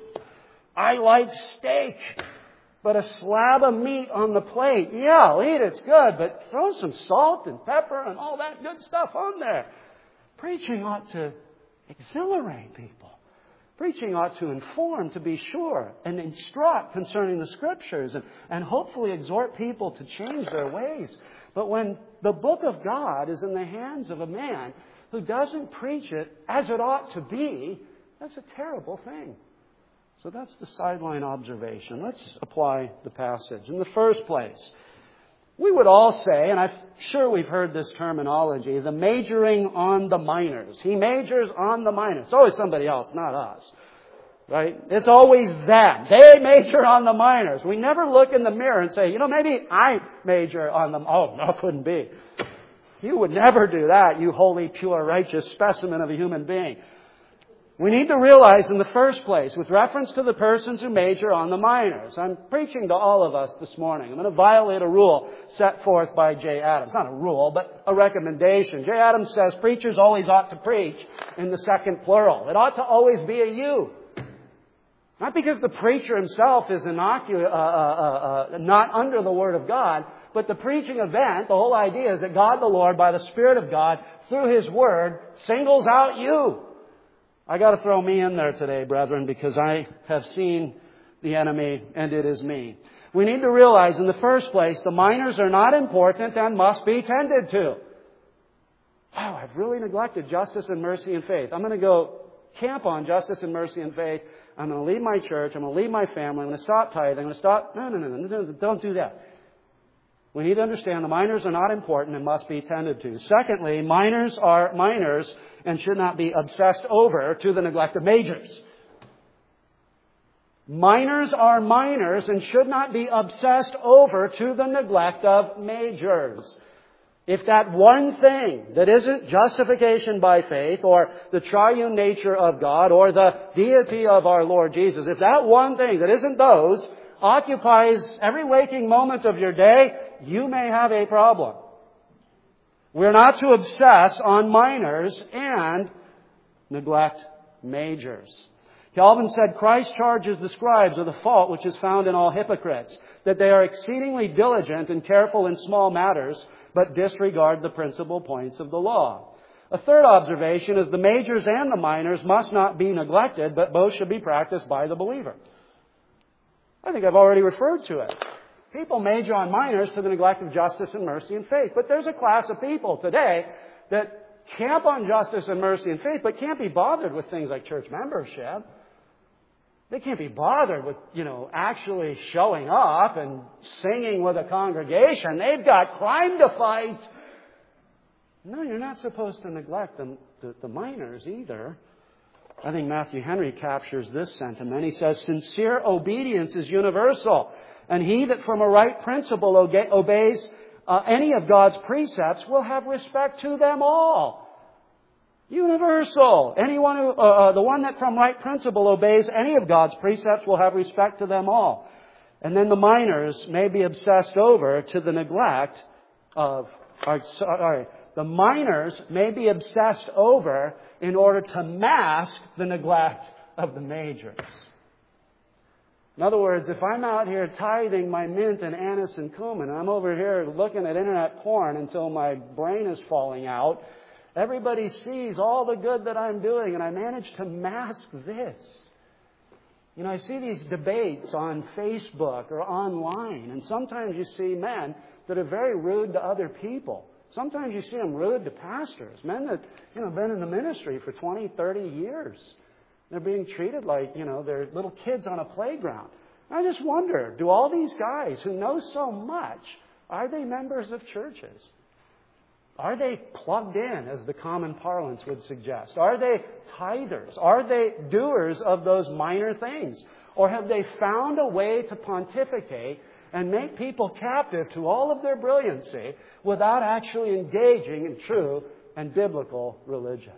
I like steak. But a slab of meat on the plate, yeah, I'll eat it, it's good, but throw some salt and pepper and all that good stuff on there. Preaching ought to exhilarate people. Preaching ought to inform, to be sure, and instruct concerning the Scriptures and, and hopefully exhort people to change their ways. But when the book of God is in the hands of a man who doesn't preach it as it ought to be, that's a terrible thing. So that's the sideline observation. Let's apply the passage. In the first place, we would all say, and I'm sure we've heard this terminology, the majoring on the minors. He majors on the minors. It's always somebody else, not us. Right? It's always them. They major on the minors. We never look in the mirror and say, you know, maybe I major on them. Oh, no, couldn't be. You would never do that, you holy, pure, righteous specimen of a human being. We need to realize in the first place, with reference to the persons who major on the minors, I'm preaching to all of us this morning. I'm going to violate a rule set forth by Jay Adams. Not a rule, but a recommendation. Jay Adams says preachers always ought to preach in the second plural. It ought to always be a you. Not because the preacher himself is innocu- uh, uh, uh, not under the Word of God, but the preaching event, the whole idea is that God the Lord, by the Spirit of God, through His Word, singles out you. I got to throw me in there today, brethren, because I have seen the enemy and it is me. We need to realize in the first place, the minors are not important and must be tended to. Wow, I've really neglected justice and mercy and faith. I'm going to go camp on justice and mercy and faith. I'm going to leave my church. I'm going to leave my family. I'm going to stop tithing. I'm going to stop. No, no, no, no, no, don't do that. We need to understand the minors are not important and must be tended to. Secondly, minors are minors and should not be obsessed over to the neglect of majors. Minors are minors and should not be obsessed over to the neglect of majors. If that one thing that isn't justification by faith or the triune nature of God or the deity of our Lord Jesus, if that one thing that isn't those occupies every waking moment of your day, you may have a problem. We're not to obsess on minors and neglect majors. Calvin said, Christ charges the scribes of the fault which is found in all hypocrites, that they are exceedingly diligent and careful in small matters, but disregard the principal points of the law. A third observation is the majors and the minors must not be neglected, but both should be practiced by the believer. I think I've already referred to it. People major on minors to the neglect of justice and mercy and faith. But there's a class of people today that camp on justice and mercy and faith, but can't be bothered with things like church membership. They can't be bothered with, you know, actually showing up and singing with a congregation. They've got crime to fight. No, you're not supposed to neglect the, the, the minors either. I think Matthew Henry captures this sentiment. He says, sincere obedience is universal, and he that from a right principle obeys uh, any of God's precepts will have respect to them all. Universal. Anyone who, uh, uh, the one that from right principle obeys any of God's precepts will have respect to them all. And then the minors may be obsessed over to the neglect of, or, sorry, the minors may be obsessed over in order to mask the neglect of the majors. In other words, if I'm out here tithing my mint and anise and cumin, and I'm over here looking at internet porn until my brain is falling out, everybody sees all the good that I'm doing, and I manage to mask this. You know, I see these debates on Facebook or online, and sometimes you see men that are very rude to other people. Sometimes you see them rude to pastors, men that, you know, have been in the ministry for twenty, thirty years. They're being treated like, you know, they're little kids on a playground. I just wonder, do all these guys who know so much, are they members of churches? Are they plugged in, as the common parlance would suggest? Are they tithers? Are they doers of those minor things? Or have they found a way to pontificate and make people captive to all of their brilliancy without actually engaging in true and biblical religion?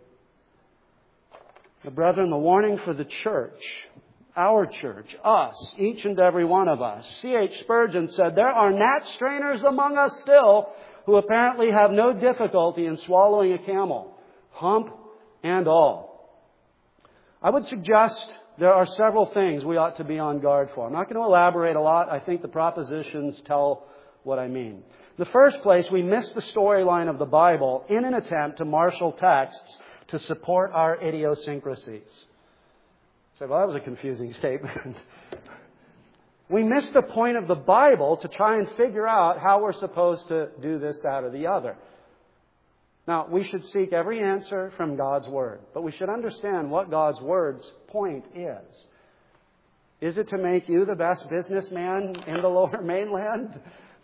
The brethren, the warning for the church, our church, us, each and every one of us. C H Spurgeon said, there are gnat strainers among us still who apparently have no difficulty in swallowing a camel, hump and all. I would suggest there are several things we ought to be on guard for. I'm not going to elaborate a lot. I think the propositions tell what I mean. In the first place, we miss the storyline of the Bible in an attempt to marshal texts to support our idiosyncrasies. So, well, that was a confusing statement. We miss the point of the Bible to try and figure out how we're supposed to do this, that, or the other. Now, we should seek every answer from God's Word, but we should understand what God's Word's point is. Is it to make you the best businessman in the Lower Mainland?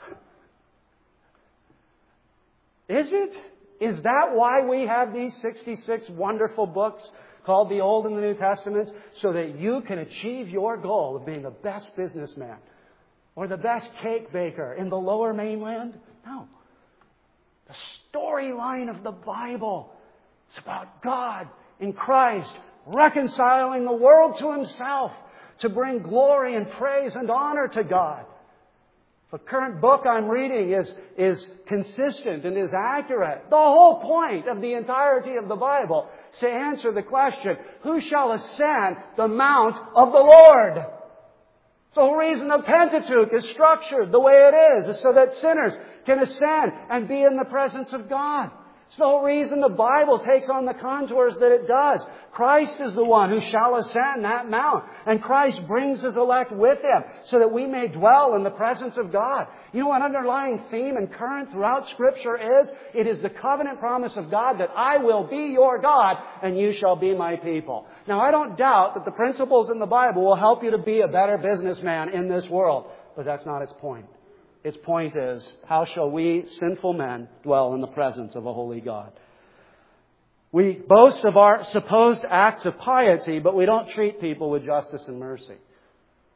Is it? Is that why we have these sixty-six wonderful books called the Old and the New Testaments? So that you can achieve your goal of being the best businessman or the best cake baker in the Lower Mainland? No. The storyline of the Bible is about God in Christ reconciling the world to Himself to bring glory and praise and honor to God. The current book I'm reading is, is consistent and is accurate. The whole point of the entirety of the Bible is to answer the question, who shall ascend the mount of the Lord? So the whole reason the Pentateuch is structured the way it is, is so that sinners can ascend and be in the presence of God. It's the whole reason the Bible takes on the contours that it does. Christ is the one who shall ascend that mount. And Christ brings His elect with Him so that we may dwell in the presence of God. You know what underlying theme and current throughout Scripture is? It is the covenant promise of God that I will be your God and you shall be my people. Now, I don't doubt that the principles in the Bible will help you to be a better businessman in this world. But that's not its point. Its point is, how shall we, sinful men, dwell in the presence of a holy God? We boast of our supposed acts of piety, but we don't treat people with justice and mercy.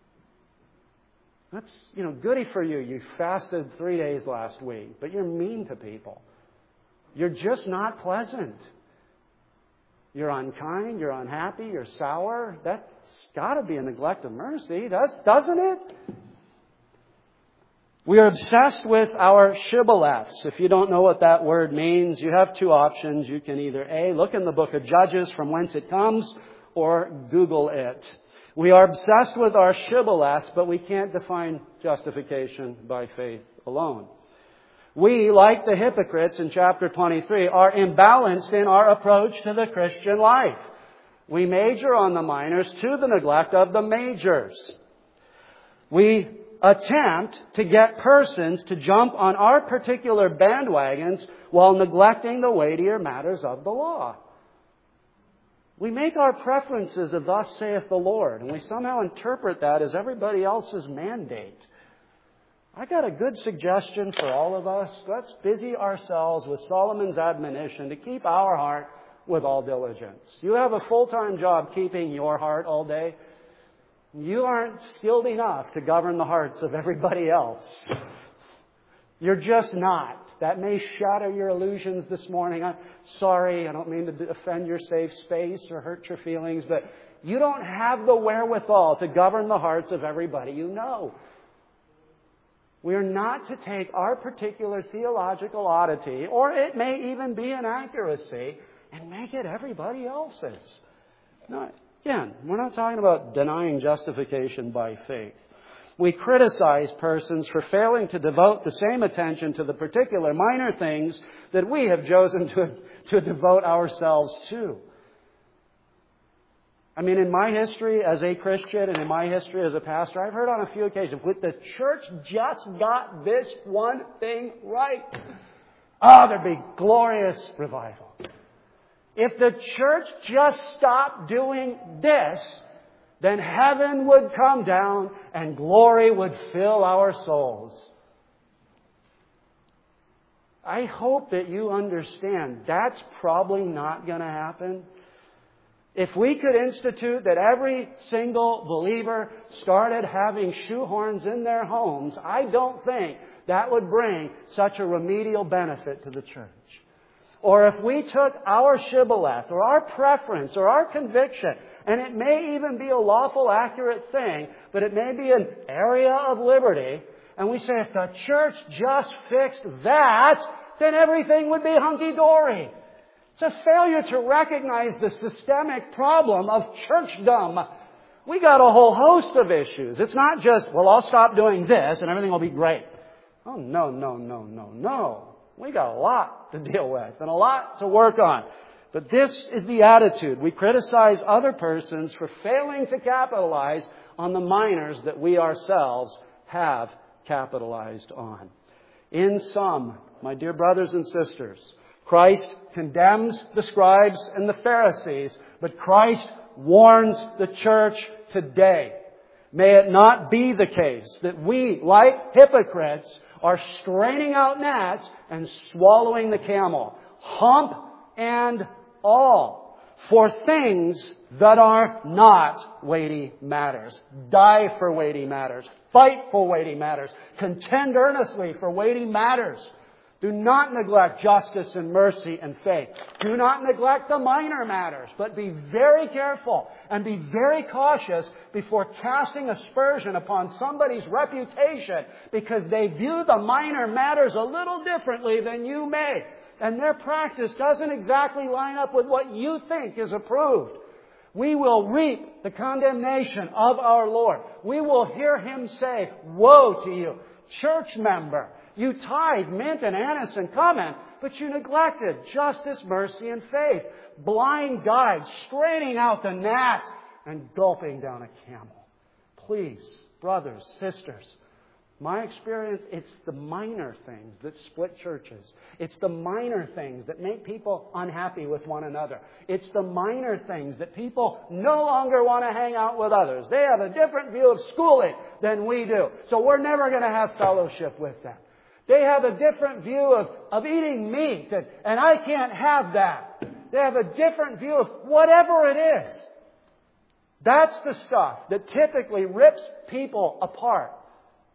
That's, you know, goody for you. You fasted three days last week, but you're mean to people. You're just not pleasant. You're unkind, you're unhappy, you're sour. That's got to be a neglect of mercy, does, doesn't it? We are obsessed with our shibboleths. If you don't know what that word means, you have two options. You can either A, look in the book of Judges from whence it comes, or Google it. We are obsessed with our shibboleths, but we can't define justification by faith alone. We, like the hypocrites in chapter twenty-three, are imbalanced in our approach to the Christian life. We major on the minors to the neglect of the majors. We attempt to get persons to jump on our particular bandwagons while neglecting the weightier matters of the law. We make our preferences of thus saith the Lord, and we somehow interpret that as everybody else's mandate. I got a good suggestion for all of us. Let's busy ourselves with Solomon's admonition to keep our heart with all diligence. You have a full-time job keeping your heart all day. You aren't skilled enough to govern the hearts of everybody else. You're just not. That may shatter your illusions this morning. I'm sorry, I don't mean to offend your safe space or hurt your feelings, but you don't have the wherewithal to govern the hearts of everybody you know. We are not to take our particular theological oddity, or it may even be an accuracy, and make it everybody else's. No, again, we're not talking about denying justification by faith. We criticize persons for failing to devote the same attention to the particular minor things that we have chosen to, to devote ourselves to. I mean, in my history as a Christian and in my history as a pastor, I've heard on a few occasions, if the church just got this one thing right, oh, there'd be glorious revival. If the church just stopped doing this, then heaven would come down and glory would fill our souls. I hope that you understand that's probably not going to happen. If we could institute that every single believer started having shoehorns in their homes, I don't think that would bring such a remedial benefit to the church. Or if we took our shibboleth or our preference or our conviction, and it may even be a lawful, accurate thing, but it may be an area of liberty, and we say if the church just fixed that, then everything would be hunky-dory. It's a failure to recognize the systemic problem of churchdom. We got a whole host of issues. It's not just, well, I'll stop doing this and everything will be great. Oh, no, no, no, no, no. We got a lot to deal with and a lot to work on. But this is the attitude. We criticize other persons for failing to capitalize on the minors that we ourselves have capitalized on. In sum, my dear brothers and sisters, Christ condemns the scribes and the Pharisees, but Christ warns the church today. May it not be the case that we, like hypocrites, are straining out gnats and swallowing the camel, hump and all, for things that are not weighty matters. Die for weighty matters. Fight for weighty matters. Contend earnestly for weighty matters. Do not neglect justice and mercy and faith. Do not neglect the minor matters, but be very careful and be very cautious before casting aspersion upon somebody's reputation because they view the minor matters a little differently than you may. And their practice doesn't exactly line up with what you think is approved. We will reap the condemnation of our Lord. We will hear Him say, "Woe to you, church member! You tithe mint and anise and cumin, but you neglected justice, mercy, and faith. Blind guides, straining out the gnat and gulping down a camel." Please, brothers, sisters, my experience, it's the minor things that split churches. It's the minor things that make people unhappy with one another. It's the minor things that people no longer want to hang out with others. They have a different view of schooling than we do, so we're never going to have fellowship with them. They have a different view of, of eating meat, and, and I can't have that. They have a different view of whatever it is. That's the stuff that typically rips people apart.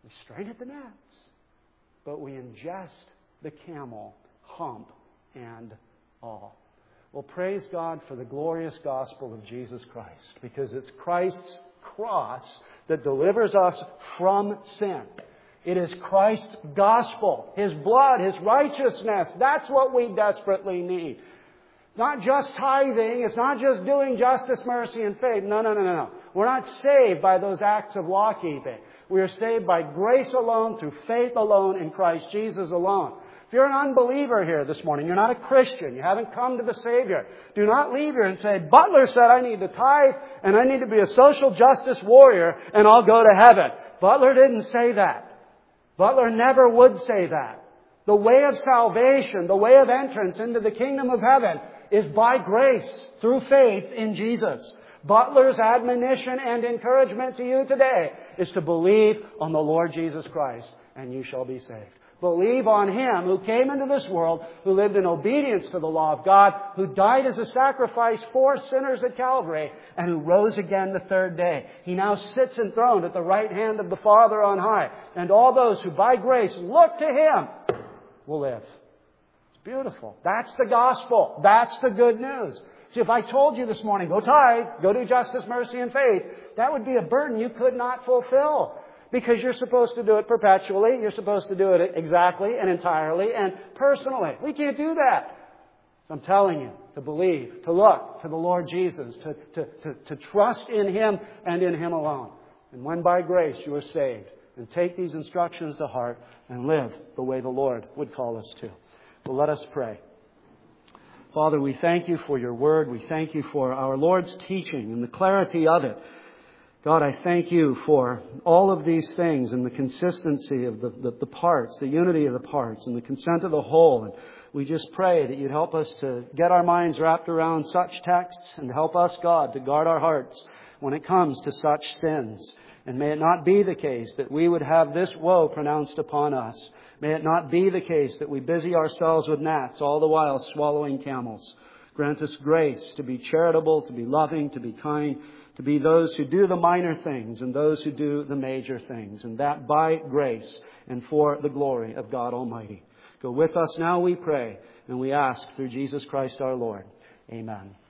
We strain at the gnats, but we ingest the camel, hump and all. Well, praise God for the glorious gospel of Jesus Christ, because it's Christ's cross that delivers us from sin. It is Christ's gospel, His blood, His righteousness. That's what we desperately need. Not just tithing. It's not just doing justice, mercy, and faith. No, no, no, no, no. We're not saved by those acts of law keeping. We are saved by grace alone, through faith alone, in Christ Jesus alone. If you're an unbeliever here this morning, you're not a Christian, you haven't come to the Savior, do not leave here and say, Butler said I need to tithe and I need to be a social justice warrior and I'll go to heaven. Butler didn't say that. Butler never would say that. The way of salvation, the way of entrance into the kingdom of heaven is by grace, through faith in Jesus. Butler's admonition and encouragement to you today is to believe on the Lord Jesus Christ and you shall be saved. Believe on Him who came into this world, who lived in obedience to the law of God, who died as a sacrifice for sinners at Calvary, and who rose again the third day. He now sits enthroned at the right hand of the Father on high. And all those who by grace look to Him will live. It's beautiful. That's the gospel. That's the good news. See, if I told you this morning, go tithe, go do justice, mercy, and faith, that would be a burden you could not fulfill. Because you're supposed to do it perpetually. You're supposed to do it exactly and entirely and personally. We can't do that. So I'm telling you to believe, to look to the Lord Jesus, to, to, to, to trust in Him and in Him alone. And when by grace you are saved, and take these instructions to heart and live the way the Lord would call us to. Well, let us pray. Father, we thank You for Your Word. We thank You for our Lord's teaching and the clarity of it. God, I thank You for all of these things and the consistency of the, the, the parts, the unity of the parts and the consent of the whole. And we just pray that You'd help us to get our minds wrapped around such texts and help us, God, to guard our hearts when it comes to such sins. And may it not be the case that we would have this woe pronounced upon us. May it not be the case that we busy ourselves with gnats, all the while swallowing camels. Grant us grace to be charitable, to be loving, to be kind, to be those who do the minor things and those who do the major things, and that by grace and for the glory of God Almighty. Go with us now, we pray, and we ask through Jesus Christ our Lord. Amen.